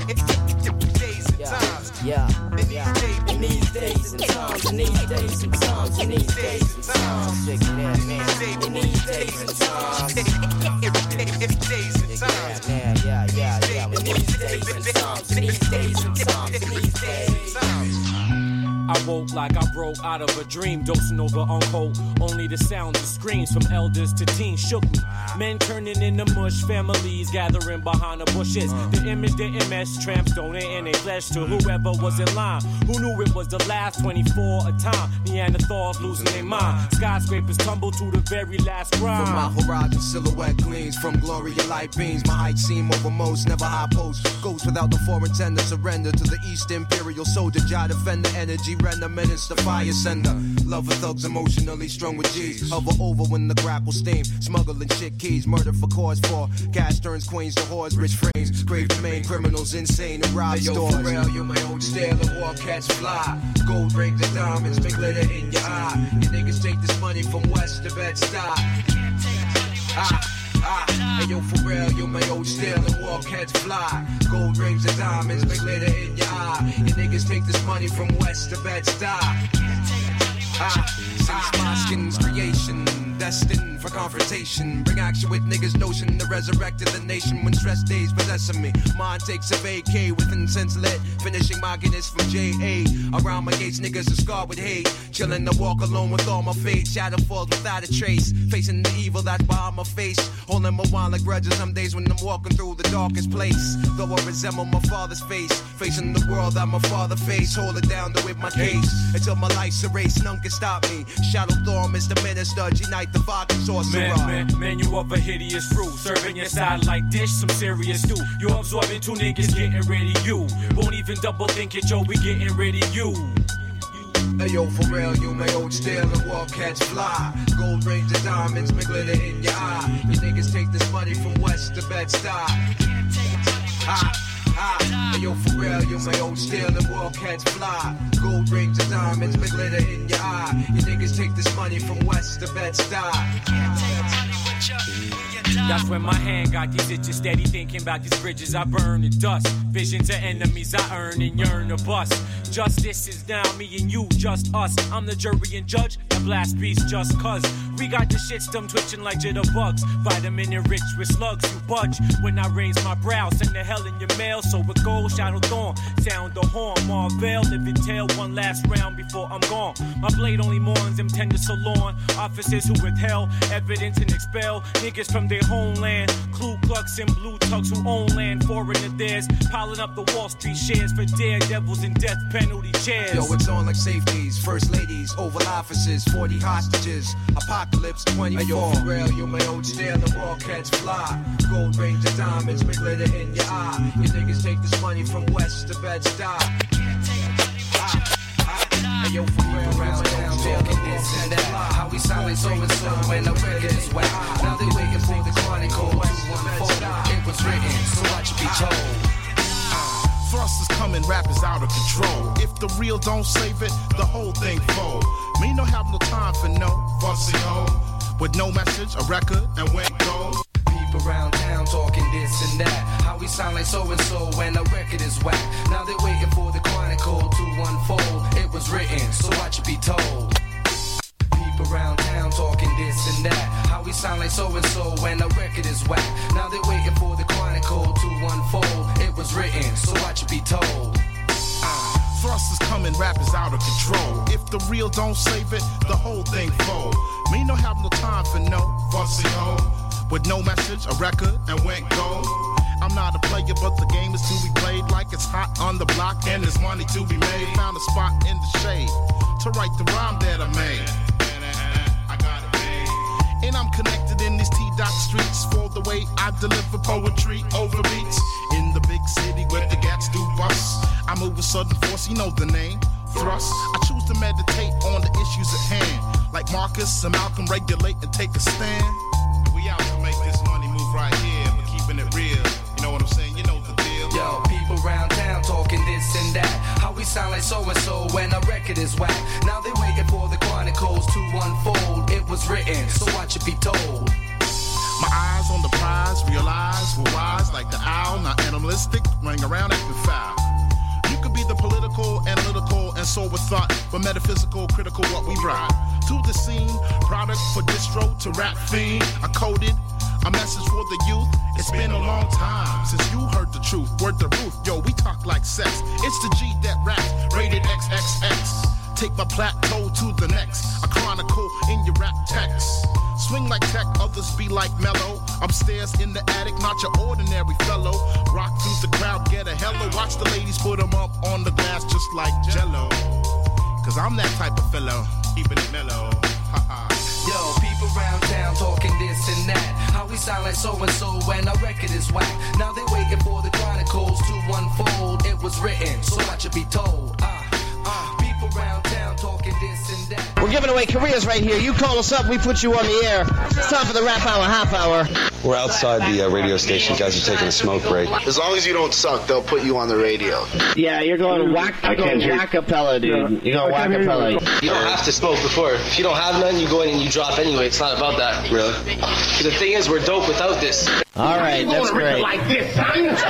Yeah, yeah. In these days and times, in these days and times, in these days and times. Check it out, man. In these days and times. Yeah, yeah, yeah, yeah. In these days and times, in these days and times, in these days. I woke like I broke out of a dream, dosing over on cold. Only the sounds of screams from elders to teens shook me. Men turning into mush, families gathering behind the bushes. Uh. The image, the M S, tramps donating their flesh to whoever was in line. Who knew it was the last twenty-four a time? Neanderthals losing their mind. Skyscrapers tumble to the very last grind. From my horizon, silhouette gleams. From glory of light beams, my height seem over most. Never high post. Goes without the foreign tender. Surrender to the East Imperial soldier. Jah defender, energy render, menace the fire sender. Love of thugs emotionally strung with G's. Hover over when the grapple steam. Smuggling shit keys. Murder for cause for. Cash turns queens to whores. Rich frames. Grave domain criminals insane and rob hey, yo, stores. For real, you my own style of war cats fly. Gold rings and diamonds make glitter in your eye. You niggas take this money from West to Bed-Stuy. Ah. Ah, hey yo, for real, you my old style and war cats fly. Gold rings and diamonds make glitter in your eye. You niggas take this money from West to Bed-Stuy. Ah, since my skin's creation, destined for confrontation. Bring action with niggas' notion to resurrected the nation when stress days possessing me. Mind takes a vacay with incense lit. Finishing my Guinness from J A. Around my gates, niggas are scarred with hate. Chillin' to walk alone with all my fate. Shadow falls without a trace. Facing the evil that's behind my face. Holding my wine like grudges some days when I'm walking through the darkest place. Though I resemble my father's face. Facing the world that my father faced. Hold it down to whip my case. Until my life's erased, none can stop me. Shadow Thorn, Mister Minister, G-Night the vodka sorcerer. Man, man, man, you up a hideous fruit. Serving your side like dish, some serious stew. You absorbing two niggas getting rid of you. Won't even double think it, yo, we getting rid of you. Hey yo, for real, you my old style and war cats fly. Gold rings and diamonds make glitter in your eye. You niggas take this money from West to Bed-Stuy. Ah. Ah, hey yo, for real, you my old style and war cats fly. Gold rings and diamonds make glitter in your eye. You niggas take this money from West to Bed-Stuy. That's when my hand got these itches, steady thinking about these bridges I burn to dust. Visions of enemies I earn and yearn to bust. Justice is now me and you, just us. I'm the jury and judge, the blast beast just cuz. We got the shit stum twitching like jitterbugs. Vitamin enriched with slugs, you budge. When I raise my brow, send the hell in your mail. So it goes, Shadow Thorn, sound the horn. Marvel, live and tell one last round before I'm gone. My blade only mourns them tender so long. Officers who withheld evidence and expel niggas from their homeland. Ku Klux and blue tugs who own land, foreign to theirs. Piling up the Wall Street shares for daredevils and death penalty chairs. Yo, it's on like safeties, first ladies, Oval Offices, forty hostages, apocalypse twenty-four. Hey, yo, for real, you my old style and war cats fly. Gold rings and diamonds make glitter in your eye. You niggas take this money from West to Bed-Stuy. Ah, ah, hey, yo, for real, round down, talking this and that. How we sound like so and so when the record is whack. Now they waiting for the chronicle to unfold. It was written, so watch it be told. Thrust is coming, rap is out of control. If the real don't save it, the whole thing fold. Me no have no time for no fussy hoe. With no message, a record, and went gold. People around town talking this and that. How we sound like so and so when the record is whack. Now they waiting for the chronicle to unfold. It was written, so watch it be told. People around town talking this and that. How we sound like so and so when the record is whack. Now they waiting for the chronicle to unfold. It was written, so watch it be told. Uh, thrust is coming, rap is out of control. If the real don't save it, the whole thing fold. Me no have no time for no fussy hoe. With no message, a record, and went gold. I'm not a player, but the game is to be played like it's hot on the block and there's money to be made. Found a spot in the shade to write the rhyme that I made. And I'm connected in these T-Dot streets for the way I deliver poetry over beats. In the big city where the gats do bust, I move with sudden force, you know the name, thrust. I choose to meditate on the issues at hand, like Marcus and Malcolm regulate and take a stand. We out to make this money move right here, but keeping it real, you know what I'm saying, you know the deal. Yo, people around town talking this and that. How we sound like so and so when a record is whack. Now they waiting for the chronicles to unfold. It was written, so watch it be told. My eyes on the prize, realize we're wise like the owl, not animalistic, running around acting foul. You could be the political, analytical, and sober thought, but metaphysical, critical what we brought. To the scene, product for distro to rap fiend. I coded a message for the youth. It's been a long time since you heard the truth. Word the roof, yo, we talk like sex. It's the G that raps, rated triple X. Take my plateau to the next. A chronicle in your rap text. Swing like tech, others be like mellow. Upstairs in the attic, not your ordinary fellow. Rock through the crowd, get a hello. Watch the ladies put them up on the glass just like Jello. Cause I'm that type of fellow, keeping it mellow. Yo, people around town talking this and that. How we sound like so-and-so when our record is whack. Now they waiting for the chronicles to unfold. It was written, so much should be told. Ah, uh, ah, uh, people around town talking this and that. We're giving away careers right here. You call us up, we put you on the air. It's time for the Rap Hour Half Hour. We're outside the uh, radio station. Guys are taking a smoke break. As long as you don't suck, they'll put you on the radio. Yeah, you're going whack. You're going whack-a-pella, dude. You're going whack-a-pella. You don't have to smoke before. If you don't have none, you go in and you drop anyway. It's not about that. Really? But the thing is, we're dope without this. All right, that's great. Like this, son. That's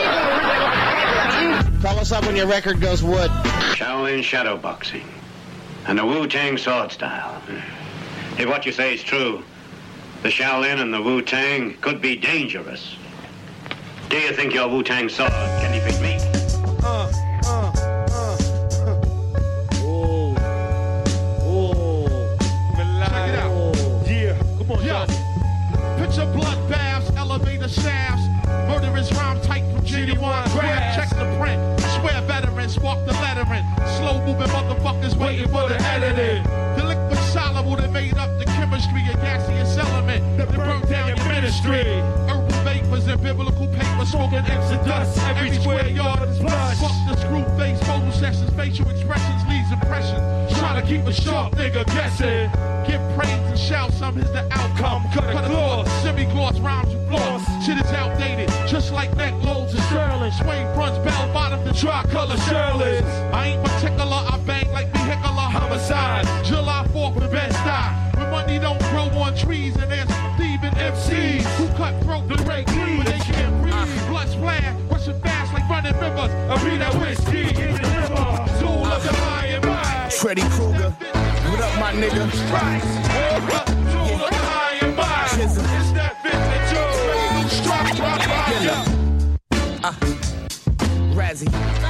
great. Call, call us up when your record goes wood. Shaolin shadow boxing and the Wu-Tang sword style. If what you say is true, the Shaolin and the Wu-Tang could be dangerous. Do you think your Wu-Tang sword can defeat me? Uh, uh, uh. Oh, oh. Check it out. Yeah, come on, yo. Picture bloodbaths, elevator shafts, murderous rhyme tight from genuine grab. Check the print, swear veterans walk the lettering. Slow moving motherfuckers waiting for the editing. The liquid soluble that made up the chemistry of gaseous element that burned down your ministry. Herbal vapors and biblical paper smoking exodus. Every square yard is blood. Fuck the screw face, photo sessions, facial expressions leaves impressions. Try to keep a sharp nigga guessing. Give praise and shout, some is the outcome. Cut a claw, semi-gloss rhymes with floss. Shit is outdated, just like neck loads of sterling. Swing fronts, bell bottom, the tri-color Sherlins. I ain't particular, I bang like vehicular homicide. July fourth with Bed-Stuy. When money don't grow on trees and there's thieving M Cs who cut throat the break lead when they can't breathe. Blood splash, rushing fast like running rivers. I read that whiskey in the river. Tool of the high and might. Freddy Krueger, what up, my nigga? Right. Tool of the high and might. It's that vintage Joe. Strike, rock, rock, uh, Razzie.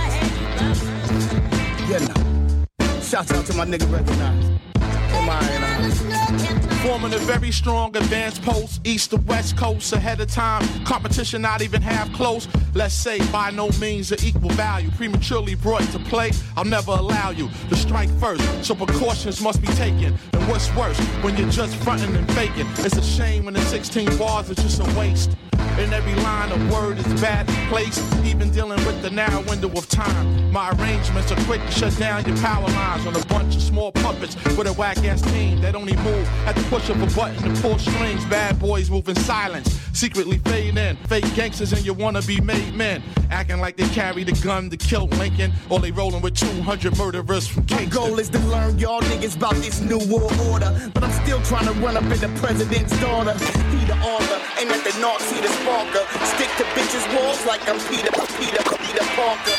You know. Shout out to my nigga Recognize. Am I in a forming a very strong advanced post, east to west coast, ahead of time. Competition not even half close. Let's say by no means of equal value. Prematurely brought to play, I'll never allow you to strike first. So precautions must be taken. And what's worse, when you're just fronting and faking. It's a shame when the sixteen bars are just a waste. And every line of word is badly placed. Even dealing with the narrow window of time. My arrangements are quick to shut down your power lines on a bunch of small puppets with a whack-ass team that only move at the push of a button to pull strings. Bad boys move in silence, secretly fade in. Fake gangsters and your wannabe made men, acting like they carry the gun to kill Lincoln, or they rolling with two hundred murderers from Kingston. My goal is to learn y'all niggas about this new world order, but I'm still trying to run up in the president's daughter. He the author, ain't at the Nazi the sparker. Stick to bitches' walls like I'm Peter, Peter, Peter Parker.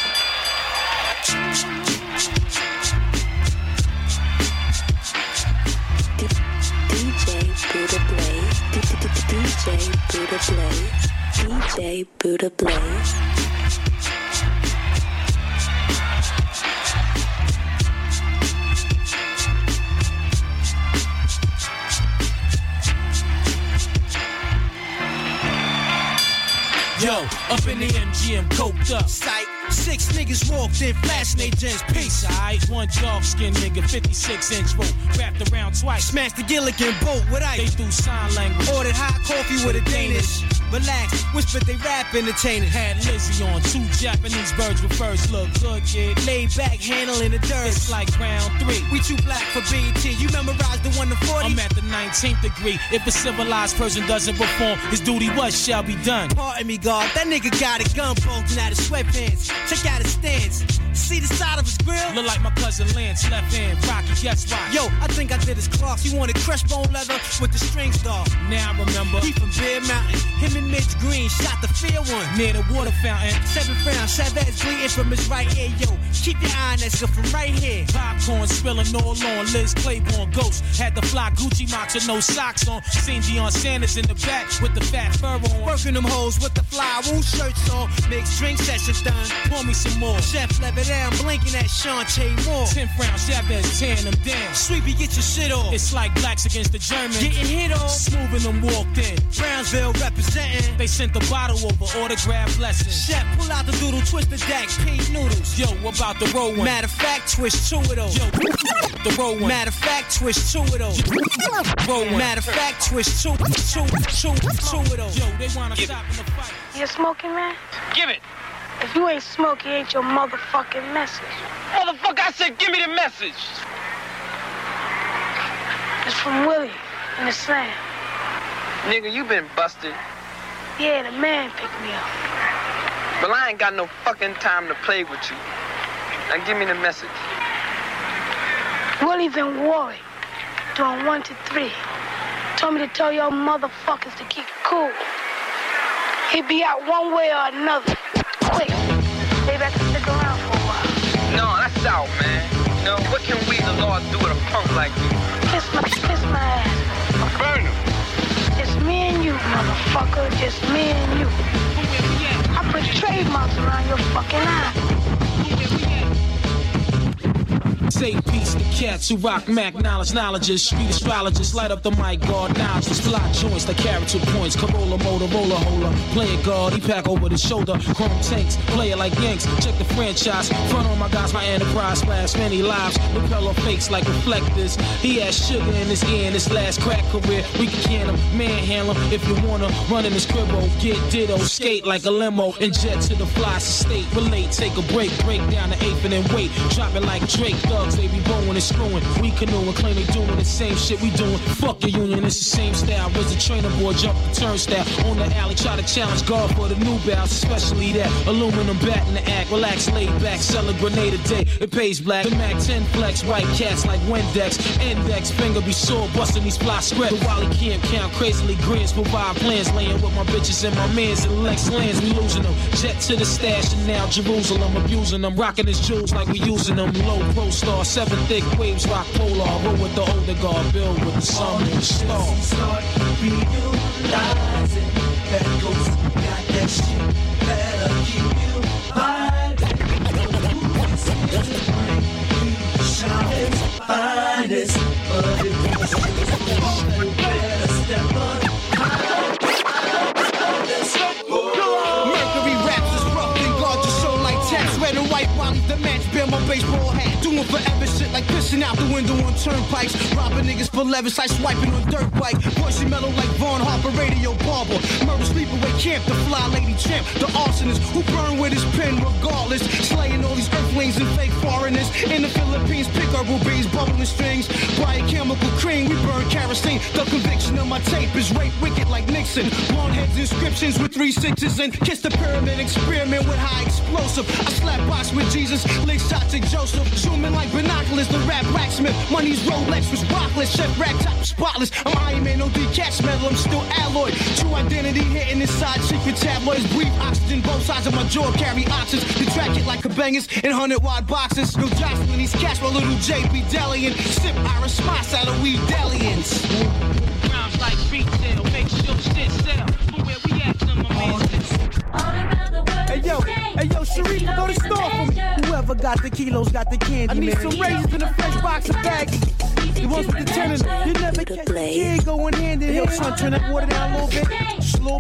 D J Buddha Blaze, D J Buddha Blaze, D J Buddha Blaze. Yo, up in the M G M, coked up. Sight. Six niggas walked in, flashing they gents. Peace, alright. One dark skinned nigga, fifty-six inch rope, wrapped around twice. Smashed the Gilligan boat with ice. They threw sign language. Ordered hot coffee with a Danish. Relax, whispered they rap entertainers. Had Lizzie on, two Japanese birds with first look good, kid. Laid back, handling the dirt. It's like round three. We too black for B E T. You memorized the one to forty? I'm at the nineteenth degree. If a civilized person doesn't perform, his duty what shall be done? Pardon me, God. That nigga got a gun bulging out his sweatpants. Check out his stance. See the side of his grill? Look like my cousin Lance, left hand, Rocky, guess why? Yo, I think I did his clocks. He wanted crushed bone leather with the strings dog. Now I remember. He from Bear Mountain. Him and Mitch Green shot the fair one near the water fountain. Seven rounds, Chavez bleeding from his right ear. Yo, keep your eye on that stuff from right here. Popcorn spilling all on. Liz Claiborne Ghost had the fly Gucci Mox with no socks on. Seen Deion Sanders in the back with the fat fur on. Working them hoes with the fly wool shirts on. Mixed drink sessions done. Pour me some more. Chef Lebanon blinking at Shantae Moore. Tenth round, Chavez tearing them down. Sweepy, get your shit off. It's like blacks against the Germans. Getting hit off. Smoothing them walked in. Brownsville representing. They sent the bottle over, autograph blessings. Chef, pull out the doodle, twist the deck, pink noodles. Yo, what about the roll one? Matter of fact, twist two of those. Yo, the roll one. Matter of fact, twist two of those. Roll one. Matter of fact, twist two, two, two, two of those. Yo, they wanna Give stop it. in the fight. You smoking, man? Give it. If you ain't smoking, ain't your motherfucking message. Motherfucker, I said give me the message. It's from Willie in the slam. Nigga, you been busted. Yeah, the man picked me up. But I ain't got no fucking time to play with you. Now give me the message. Willie's in Warwick, doing one to three. Told me to tell y'all motherfuckers to keep cool. He'd be out one way or another. Quick. Maybe I can stick around for a while. No, that's out, man. You know, what can we, the Lord, do with a punk like you? Kiss my, kiss my ass. Burn him. Just me and you, motherfucker. Just me and you. I put trademarks around your fucking eye. Say peace to cats who rock Mac knowledge, knowledges, street astrologists, light up the mic, guard knowledge, fly joints like character points, Corolla, Motorola, holder, play it guard, he pack over the shoulder, chrome tanks, play it like Yanks, check the franchise, front on my guys, my enterprise, splash many lives, repeller fakes like reflectors, he has sugar in his ear in his last crack career, we can can him, manhandle him, if you wanna run in his cribbo, get ditto, skate like a limo, and jet to the fly state, relate, take a break, break down the eighth and then wait, drop it like Drake, thugs, they be bowing and screwing. We canoeing, claim they doing the same shit we doing. Fuck your union, it's the same style. Was a trainer boy, jump the turnstile. On the alley, try to challenge God for the new bounce, especially that aluminum bat in the act. Relax, laid back, sell a grenade a day. It pays black. The Mac ten flex, white cats like Windex. Index, finger be sore, busting these fly script. The Wally can't count, crazily grins, provide plans. Laying with my bitches and my mans and Lex lands, we losing them. Jet to the stash and now Jerusalem, abusing them. Rocking his jewels like we using them. Low pro star, seven thick waves, rock polar. Roll with the older guard, build with the sun and the star. Start realizing that ghost got that shit. Better keep you vibing. Shine finest, but it was better step up. Mercury raps is rough, then guard your soul like tax. Red and white bottoms, the match, bear my baseball hat. Doing forever shit like pissing out the window on turnpikes. Robbing niggas for levis, like swiping on dirt bike. Voicey mellow like Vaughn Harper, radio barber. Murder sleepaway camp, the fly lady champ. The arsonist who burn with his pen regardless. Slaying all these earthlings and fake foreigners. In the Philippines, pick herbal bees, bubbling strings. Biochemical cream, we burn kerosene. The conviction of my tape is rape wicked like Nixon. Blonde heads inscriptions with three sixes and kiss the pyramid experiment with high explosive. I slap box with Jesus, lick shots at Joseph. Zooming like binoculars, the rap blacksmith. Money's Rolex was rockless, chef rack top spotless. I'm Iron Man, no decatch metal, I'm still alloy. True identity hitting inside secret tabloids. Breathe oxygen, both sides of my jaw carry options. The track it like cabangas in hundred wide boxes. No jostling these cats while little J be delian. Sip Irish spots out of weed dalliance. Rhymes like retail, make sure shit sell. From where we at, some amazing. Hey yo, hey yo, Sharif, go to the store for me. Whoever got the kilos got the candy, I need man. Some raisins in a fresh box of baggies. The ones with the ten in them. You never catch the kid going hand in hand. Yo, son, turn that water down a little bit. Just a little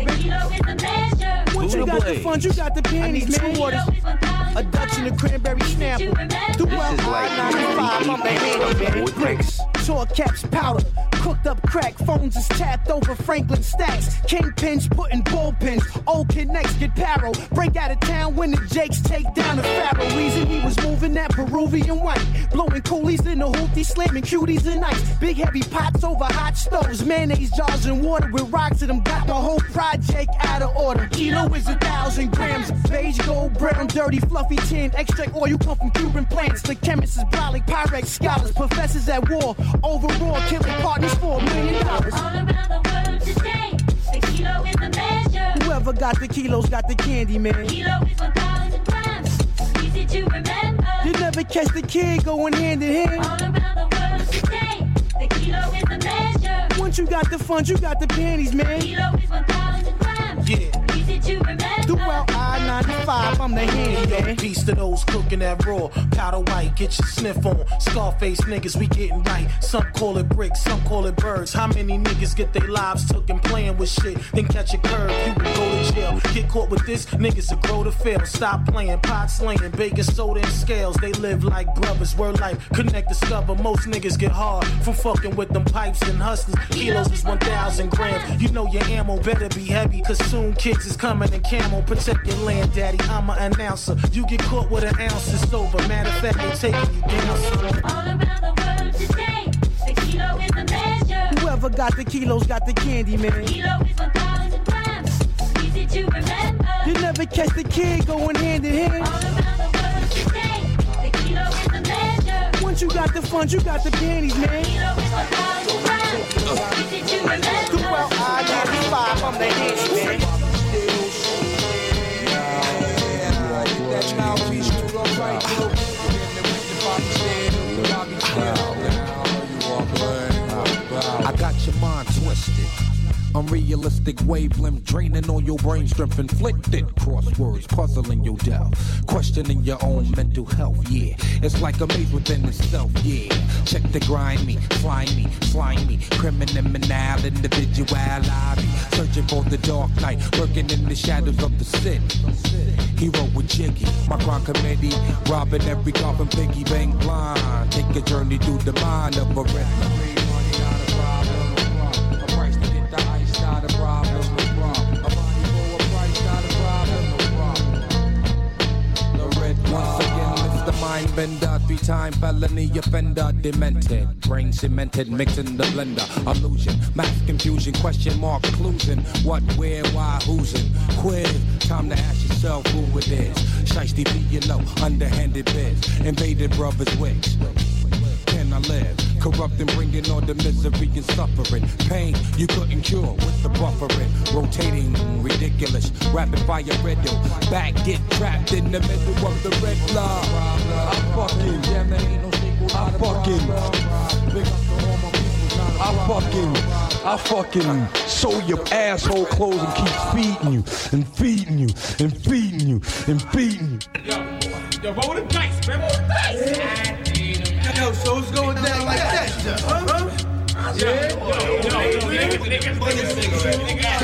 bit. Once you got the funds, you got the pennies, man. Waters. A Dutch and a cranberry snapple. The well ninety-five, I'm the handy man. Bricks, tall caps, powder. Cooked up crack, phones is tapped over Franklin stacks. Kingpins putting bullpens. Old connects get paro. Break out of town when the Jakes take down the Pharaoh. Reason he was moving that Peruvian white. Blowing coolies in the hoopty, slamming cuties and nights. Big heavy pots over hot stoves. Mayonnaise jars and water with rocks in them. Got my whole project out of order. Kilo is a thousand grams. Beige, gold, brown, dirty, fluffy tin. Extract oil come from Cuban plants. The chemists is brolic, Pyrex scholars. Professors at war. Overall, killing partners for a million dollars. All around the world today, the kilo is the measure. Whoever got the kilos got the candy, man. Kilo is one thousand grams, easy to remember. You never catch the kid going hand in hand. All around the world today, the kilo is the measure. Once you got the funds, you got the panties, man. Kilo is one thousand grams, yeah. easy Throughout I ninety-five, I'm the handy man. Peace to those cooking that raw. Powder white, get your sniff on. Scarface niggas, we getting right. Some call it bricks, some call it birds. How many niggas get their lives took and playing with shit? Then catch a curve, you can go to jail. Get caught with this, niggas will grow to fail. Stop playing, pot slinging, baking soda and scales. They live like brothers, word life, connect, discover. Most niggas get hard from fucking with them pipes and hustlers. Kilos is one thousand grams. You know your ammo better be heavy, cause soon kids is coming in camo. Protect your land, daddy, I'm an announcer. You get caught with an ounce, it's over. Matter of fact, they taking you down, son. All around the world today, the kilo is the measure. Whoever got the kilos got the candy, man. Kilo is one thousand grams, easy to remember. You never catch the kid going hand in hand. All around the world today, the kilo is the measure. Once you got the funds, you got the panties, man. Kilo is one thousand grams, easy to remember. Throughout I ninety-five, I'm the handy man. That mouthpiece screwed up right, you know. I got your mind twisted. Unrealistic wavelength draining on your brain strength, inflicted crosswords puzzling your doubt, questioning your own mental health. Yeah, it's like a maze within itself. Yeah, check the grind me, fly me, slime me, criminal, individual. I be searching for the dark night, lurking in the shadows of the city. Hero with Jiggy, my crime committee, robbing every coffin, piggy bang blind. Take a journey through the mind of a red. Not a problem, no problem. A money for a price, not a problem, no problem. The red once again, it's the mind bender, three-time felony offender, demented, brain cemented, mixing the blender, illusion, mass confusion, question mark, clues in what, where, why, who's in, quiz. Time to ask yourself who it is. Shiesty be you know, underhanded biz, invaded brothers' wigs. Can I live? Corrupting, bringing all the misery and suffering. Pain you couldn't cure with the buffering. Rotating, ridiculous, rapid fire riddle. Back, get trapped in the middle of the red line. I fucking, damn, there ain't no sequel. I fucking, I fucking, I fucking sew your asshole clothes and keep feeding you, and feeding you, and feeding you, and feeding you. Yo, yo, roll the dice, man, roll the dice. Yo, so it's going down like that, huh? Huh? Yeah. Yo, yo, yo, niggas, niggas, niggas,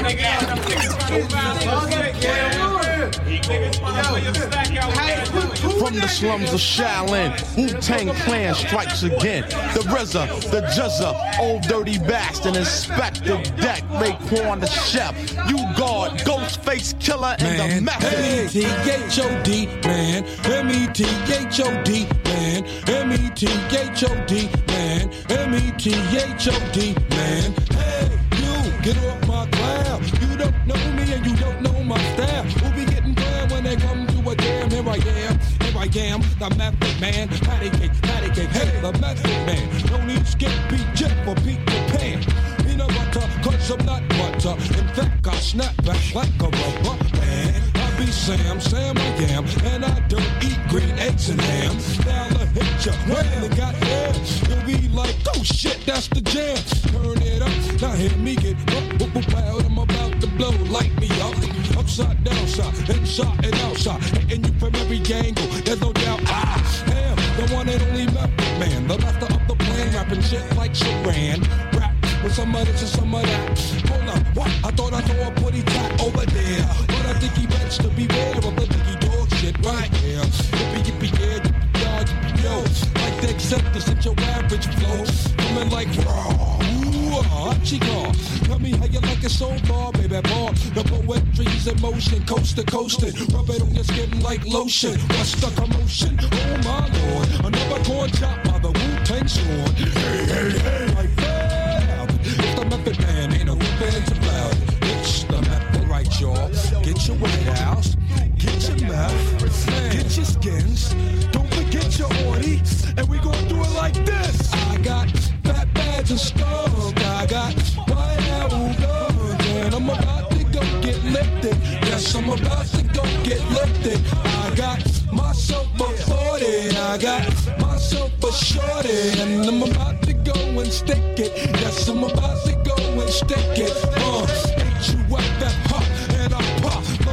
From the slums of Shaolin, Wu-Tang Clan strikes again. The R Z A, the Juzza, Old Dirty Bastard, Inspector Deck, Raekwon the Chef, you guard, Ghostface Killer, and man, the Method. M E T H O D, man. M E T H O D, man. M E T H O D, man. M E T H O D, man. Hey, you, get off my cloud. You don't know me and you don't know my style. Who be getting burned when they come to a jam? Here I am, here I am, the Method Man. Patty cake, patty cake, hey, the Method Man. No need skip, beat, jet for Peter Pan. Peanut butter, cause I'm not butter. In fact, I snap back like a rubber man. I be Sam, Sam I am, and I don't eat green eggs and ham. Now I hit ya, when they got there, you'll be like, oh shit, that's the jam. Turn it up, now hear me get up, whoop, whoop, loud, I'm about to blow, light me up. Upside, downside, inside and outside, hitting you from every angle, there's no doubt. Ah, damn, the one and only Method Man, the master of the plan, rapping shit like Sharan. Rap with some of this and some of that. Hold on, what? I thought I saw a putty tat over there, but I think he bets to beware of the diggy dog shit right here. Yippee, yippee, yeah, yippee, y'all, yippee, yo. Like the acceptance at your average flow, coming like raw. Ooh, hot chica. Tell me how you like it so far, baby boy. The poetry's in motion, coast to coastin'. Rub it on your skin like lotion. What's the commotion? Oh my lord, another corn chop by the Wu-Tang sword. Hey, hey, hey, like that. It's the Method Man, ain't no whipping to loud. It's the Method, right, y'all. Get your White House, get your mouth, get your skins. Don't forget your orty, and we gon' do it like this. I got fat bags and stuff. I got White House guns, and I'm about to go get lifted. Yes, I'm about to go get lifted. I got myself a forty, I got myself a shorty, and I'm about to go and stick it. Yes, I'm about to go and stick it. Uh, H U F F, huh, and I pop.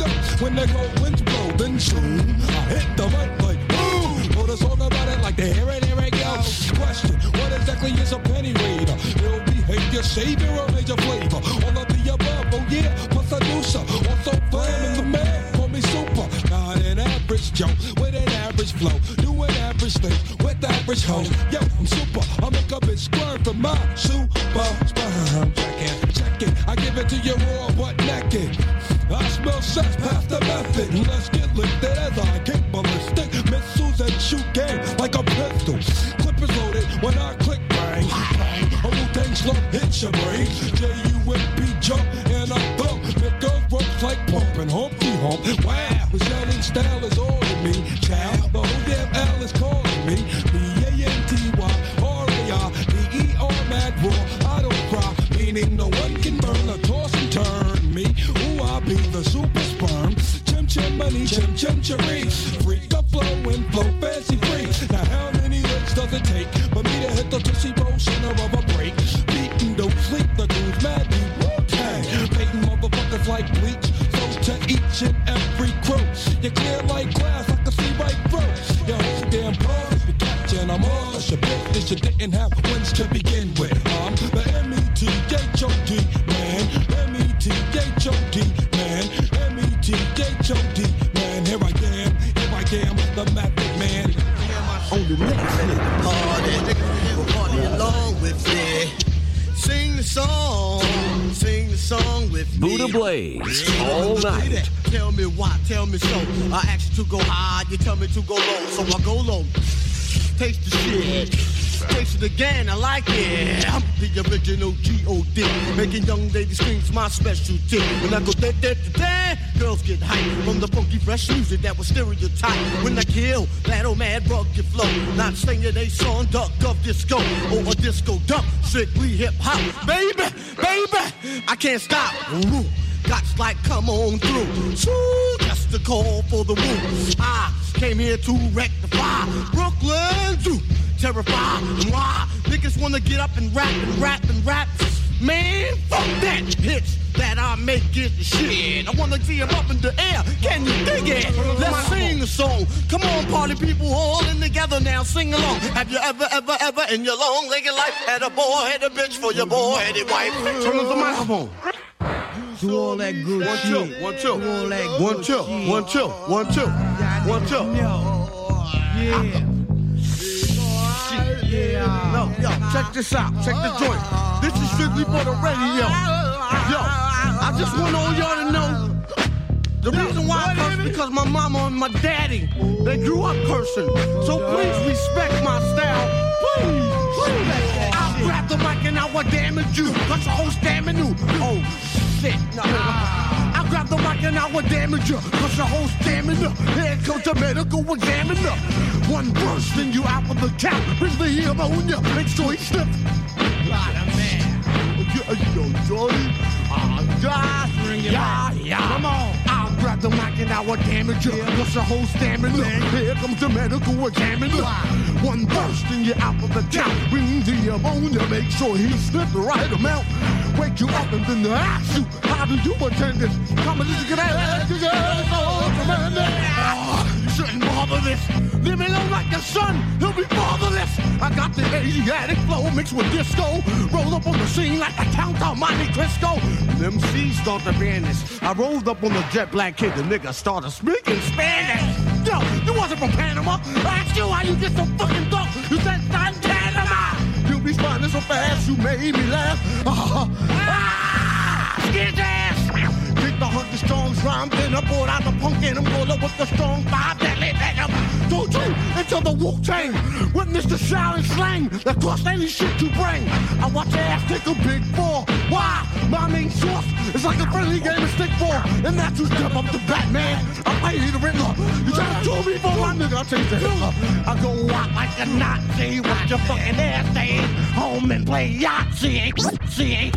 go. When the cold winds blow, then soon I hit the mic like boom. Put a song about it like the here it, here it go. Question, what exactly is a penny reader? Ill behavior, savior, or major flavor? All of the above, oh yeah, plus a deucer. Also flam in the man, call me super. Not an average Joe, with an average flow. Do an average thing, with average hoes. Yo, I'm super, I make a bitch squirm for my super sperm. Check it, check it, I give it to you raw but naked. I smell sex past the method. Let's get lifted as I kick ballistic missiles and shoot game like a pistol. Clip is loaded when I click bang. A Wu-Tang slump hits your brain. J U M P jump and I thump. It goes ropes like pumping Humpty Hump. Wow, the selling style is all in me. Child, the whole damn L is calling me. B A N T Y R A I D E R mad raw. I don't cry, meaning no one can burn or toss and turn me. Ooh, I be the super sperm. Chim chim money, chim chim cherry. Freak up flow and flow fancy free. Now how many licks does it take for me to hit the tushy bowl center of a break? Beating don't sleep, the dude's mad deep. Wu-Tang, painting motherfuckers like bleach. So to each and every crew, you clear like glass, I can see right through. Your whole damn pause is catching, I'm all a bitch that you didn't have wins to begin with. I'm the M E T H O D man, M E T H O D man, M E T H O D man. Here I am, here I am, the method man. On the next party, we'll party along with me. Sing the song, sing the song with me. Buddha Blaze all night. Tell me why, tell me so. I ask you to go high, you tell me to go low, so I go low. Taste the shit. Taste it again, I like it. I'm the original G O D Making young ladies scream's my specialty. When I go da da da da, girls get hyped from the funky fresh music that was stereotyped. When I kill that old mad rugged flow, not singing a song duck of disco or a disco duck, strictly hip hop. Baby, baby, I can't stop. Ooh, Gots like come on through. True, that's the call for the woo. I came here to rectify Brooklyn to terrify. And why niggas wanna get up and rap and rap and rap? Man, fuck that hits that I make it shit. I wanna see 'em up in the air. Can you dig it? Let's sing the song. Come on, party people, all in together now. Sing along. Have you ever, ever, ever in your long-legged life had a boy, had a bitch for your boy-headed wife? Turn on the microphone. Do all that good one, shit. Two, one, two, Do all that good one, two, shit. one, two, one, two, one, two. Yeah. Yeah. No, yo, check this out. Check the joint. This is strictly for the radio. Yo, I just want all y'all to know the reason why I curse because my mama and my daddy, they grew up cursing. So please respect my style. Please. Please. I'll grab the mic and I will damage you. Cause your whole stamina. Oh, shit. No. I'll grab the mic and I will damage you. Cause your whole stamina. Here comes the medical examiner. One burst and you out of the count. Bring the pneumonia. Make sure he slips. Lot of man. Yo, Johnny. Ah, God. Yeah, yeah. Come on. I'll grab the mic and I will damage you. Cause your whole stamina. Here comes the medical examiner. One burst and you're out of the count. Bring the ammonia. Make sure he slipped the right amount. Wake you up and then ask you, how do you attend this? Come on, this is good. You shouldn't bother this. Leave me alone like the sun. He'll be fatherless. I got the Asiatic flow mixed with disco. Roll up on the scene like the Count of Monte Cristo. Them C's start to vanish. I rolled up on the jet black kid. The nigga started speaking Spanish. Yo, you wasn't from Panama. I asked you how you get so fucking dope. You said Panama. You be smiling so fast, you made me laugh. Uh, ah, skid ass. Kick the hundred strongs rhyme, then I brought out the punk and I'm rolling with the strong five deadly venom. Don't you into the Wu-Tang. Witness the silent slang that cost any shit to bring. I watch your ass take a big fall. Why? My main source is like a friendly game of stick ball. And that's who step up to Batman. I play the Riddler. You try to do me for one nigga, I'll change the Hitler. I go out like a Nazi with your fucking ass staying home and play Yahtzee. See?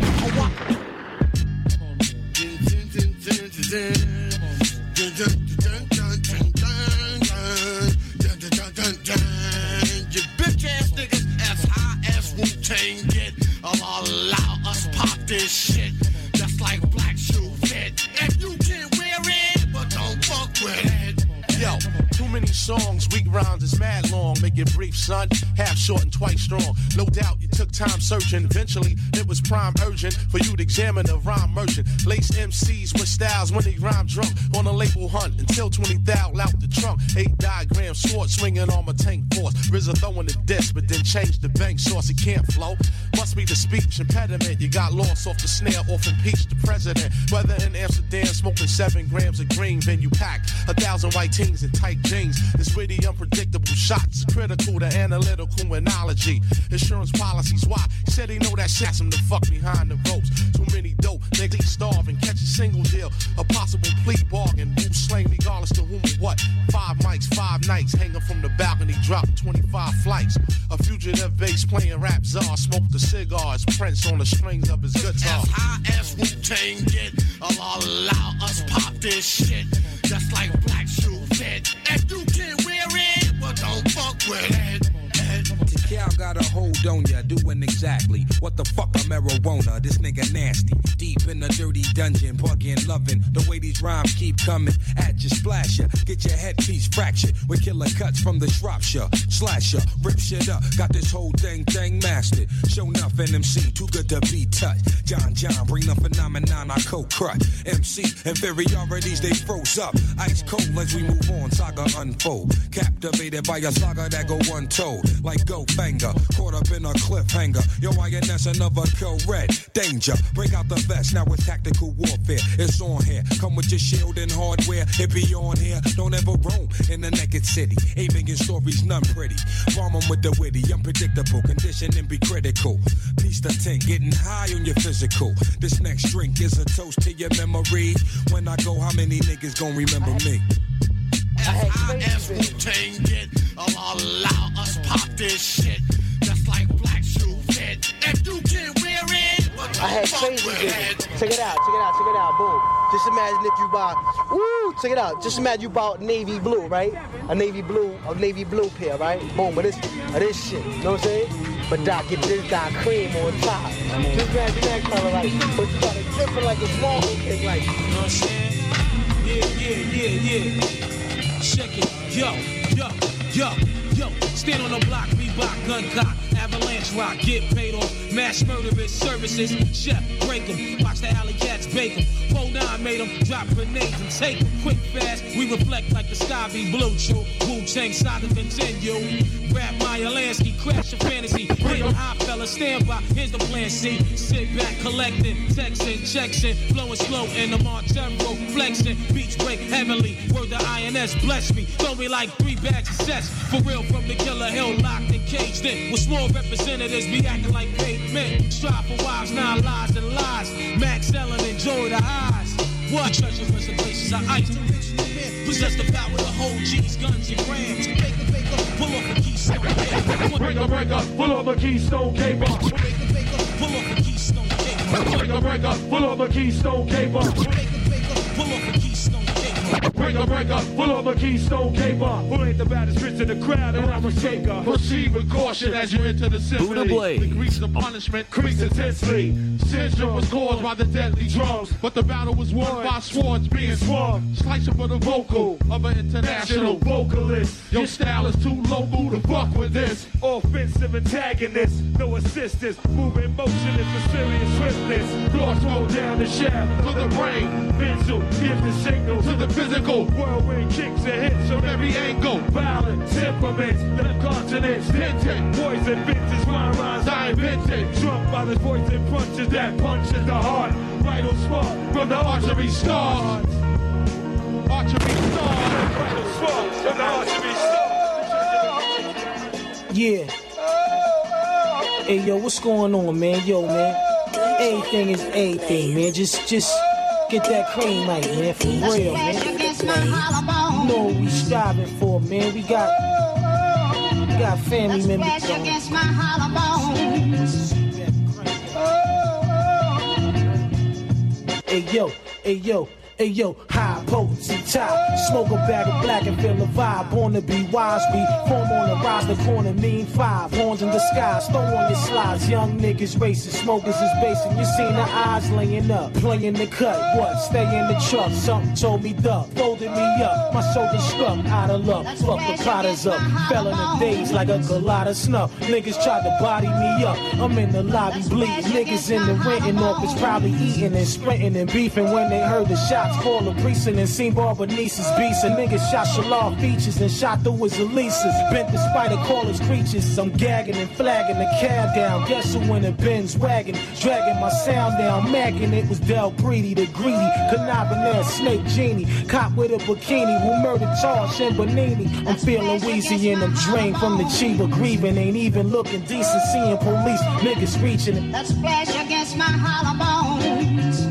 You bitch ass niggas as high as Wu-Tang get. I'll allow us pop this shit just like black shoe fit. If you can't wear it, but many songs, weak rhymes is mad long. Make it brief, son, half short and twice strong. No doubt you took time searching. Eventually, it was prime urgent for you to examine a rhyme merchant. Lace M Cs with styles when they rhyme drunk on a label hunt until twenty thou out the trunk. Eight diagram sword swinging on my tank force. R Z A throwing the disc, but then changed the bank source. It can't flow. Must be the speech impediment. You got lost off the snare, off impeached the president. Whether in Amsterdam, smoking seven grams of green, then you packed a thousand white teens in tight jeans. This witty, unpredictable shots, critical to analytical analogy. Insurance policies, why? He said he know that shit's him to fuck behind the ropes. Too many dope, niggas starving, catch a single deal, a possible plea bargain. Who slain regardless to whom or what? Five mics, five nights, hanging from the balcony, dropping twenty-five flights. A fugitive bass playing rap czar, smoked the cigars, Prince on the strings of his guitar. As high as Wu-Tang get, Allah allow us pop this shit, just like black shoe fit. If you can wear it, well don't fuck with it. Cal got a hold on ya, doing exactly what the fuck a marijuana. This nigga nasty, deep in the dirty dungeon, bugging, loving the way these rhymes keep coming at you, splash ya, get your headpiece fractured with killer cuts from the Shropshire, slasher, rip shit up, got this whole thing thing mastered. Show nothing M C, too good to be touched. John John, bring the phenomenon, I cold crush. M C inferiorities, they froze up, ice cold as we move on, saga unfold. Captivated by a saga that go untold, like go banger, caught up in a cliffhanger. Yo, I N S another co-red. Danger, break out the vest, now it's tactical warfare. It's on here, come with your shield and hardware. It be on here, don't ever roam in the naked city. Aiming in stories, none pretty. Bomb 'em with the witty, unpredictable, conditioning be critical. Piece the tank, getting high on your physical. This next drink is a toast to your memory. When I go, how many niggas gon' remember me? As high as Wu-Tang get, Allah allow us pop this shit, just like black shoe fit. If you can wear it, well, I had crazy shit. Check it out, check it out, check it out, boom. Just imagine if you buy, woo, check it out. Just imagine you bought navy blue, right? A navy blue, a navy blue pair, right? Boom, but this, of this shit, you know what I'm saying? But Doc, get this Doc cream on top. Just imagine that color, like, but you got it different like a small thing, like, you know what I'm saying? Yeah, yeah, yeah, yeah. Check it, yo, yo, yo, yo. Stand on the block, Reebok, gun cock, avalanche rock, get paid off, mass murderous services, chef, break 'em, watch the alley cats bake 'em, Roll nine made 'em, drop grenades and take 'em, quick fast, we reflect like the sky be blue, true, Wu-Tang saga continue, rap Maya Lansky, crash your fantasy, hit 'em high fella, stand by, here's the plan C, sit back, collecting, texting, checks in, flowing slow in the Montero, flexing, beats break heavily, word the I N S, bless me, throw me like three bags of sets, for real from the Killer Hill, locked and caged in, with small representatives be acting like paid men, strive for wives, nine lies and lies, Max Ellen, enjoy the highs, what? Treasure was the places I ice, possess the power to hold G's, guns and grams, pull off a keystone cape, break a break up, pull off a keystone cape, pull off a keystone cape, break a break up, pull off a keystone cape, pull off a keystone cape, break a break up, pull off a keystone cape, who ain't the baddest bitch in the crowd, and I'm a shaker, proceed with caution as you enter the symphony, Buddha Blade. the grease of punishment crease intensely, syndrome was caused by the deadly drums, but the battle was won by swords being swung, slicing for the vocal of an international vocalist, your style is too local to fuck with this, offensive antagonist, no assistance, moving motion is for serious swiftness, thoughts roll down the shaft to the brain, mental, gives the signal to the physical, whirlwind kicks and hits on every angle, violent temperaments, left continents, tinted, poison vintage, rhyme rhymes I invented, struck by the voice and punches that punches the heart, vital spark from the archery stars, archery stars, vital spark from the archery stars. Yeah. Hey, yo, what's going on, man? Yo, man. Everything is everything, man. Just, just get that cream right, man. For real, man. You know what we striving for, man. We got, we got family members. Hey, yo. Hey, yo. Hey yo, high potency top. Smoke a bag of black and feel the vibe. Born to be wise, we form on the rise, the corner mean five. Horns in the skies, throw on your slides. Young niggas racing, smokers is basing. You seen the eyes laying up, playing the cut. What? Stay in the truck. Something told me duck, folded me up. My shoulders struck, out of luck. Fuck the potters up, fell in the days like a galata snuff. Niggas tried to body me up. I'm in the lobby bleeding. Niggas in the renting office probably eating and sprinting and beefing when they heard the shots call the precinct and seen Barbanice's beast. A nigga shot Shalal features and shot through his Elises. Bent the spider callers creatures. I'm gagging and flagging the cab down. Guess who in the Benz wagon? Dragging my sound down. Macking it was Del Greedy, the greedy. Conniving ass snake genie. Cop with a bikini who murdered Charles and Bonini. I'm feeling wheezy and I'm drained from the Chiba grieving. Ain't even looking decent. Seeing police niggas reaching it. Let's splash against my hollow bones.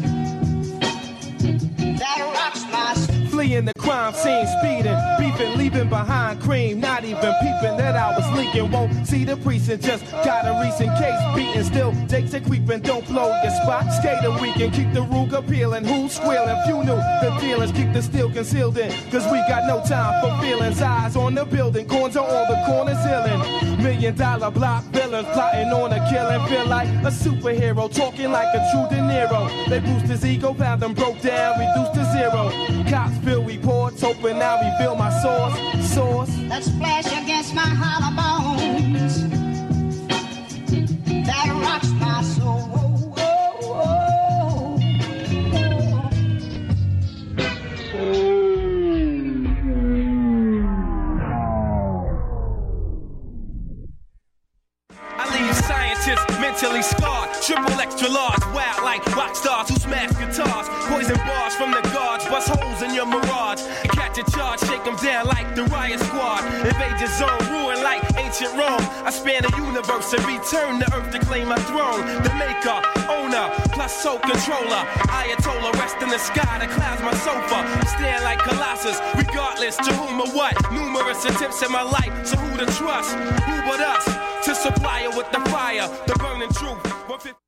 That rocks my soul. Fleeing the crime scene, speeding, beefing, leaving behind cream. Not even peeping that I was leaking. Won't see the precinct, just got a recent case beating. Still, Jake's a creeping, don't blow your spot. Skate a weekend, keep the Ruger peeling. Who's squealing? Few knew the dealings, keep the steel concealed in. Cause we got no time for feelings. Eyes on the building, corns are all the corners healing. Million dollar block villains plotting on a killing. Feel like a superhero, talking like a true De Niro. They boost his ego, found them broke down, reduced to zero. Cops fill reports, hoping I reveal my source. Source. Let's splash against my hollow bones. That rocks my soul. Mentally scarred, triple extra large, wild like rock stars who smash guitars, poison bars from the guards, bust holes in your mirage, catch a charge, shake them down like the riot squad, invade your zone, ruin like ancient Rome. I span the universe and return to earth to claim my throne. The maker, owner, plus soul controller, Ayatollah, rest in the sky, the clouds my sofa, stand like Colossus, regardless to whom or what. Numerous attempts in my life, so who to trust? Who but us? To supply her with the fire, the burning truth.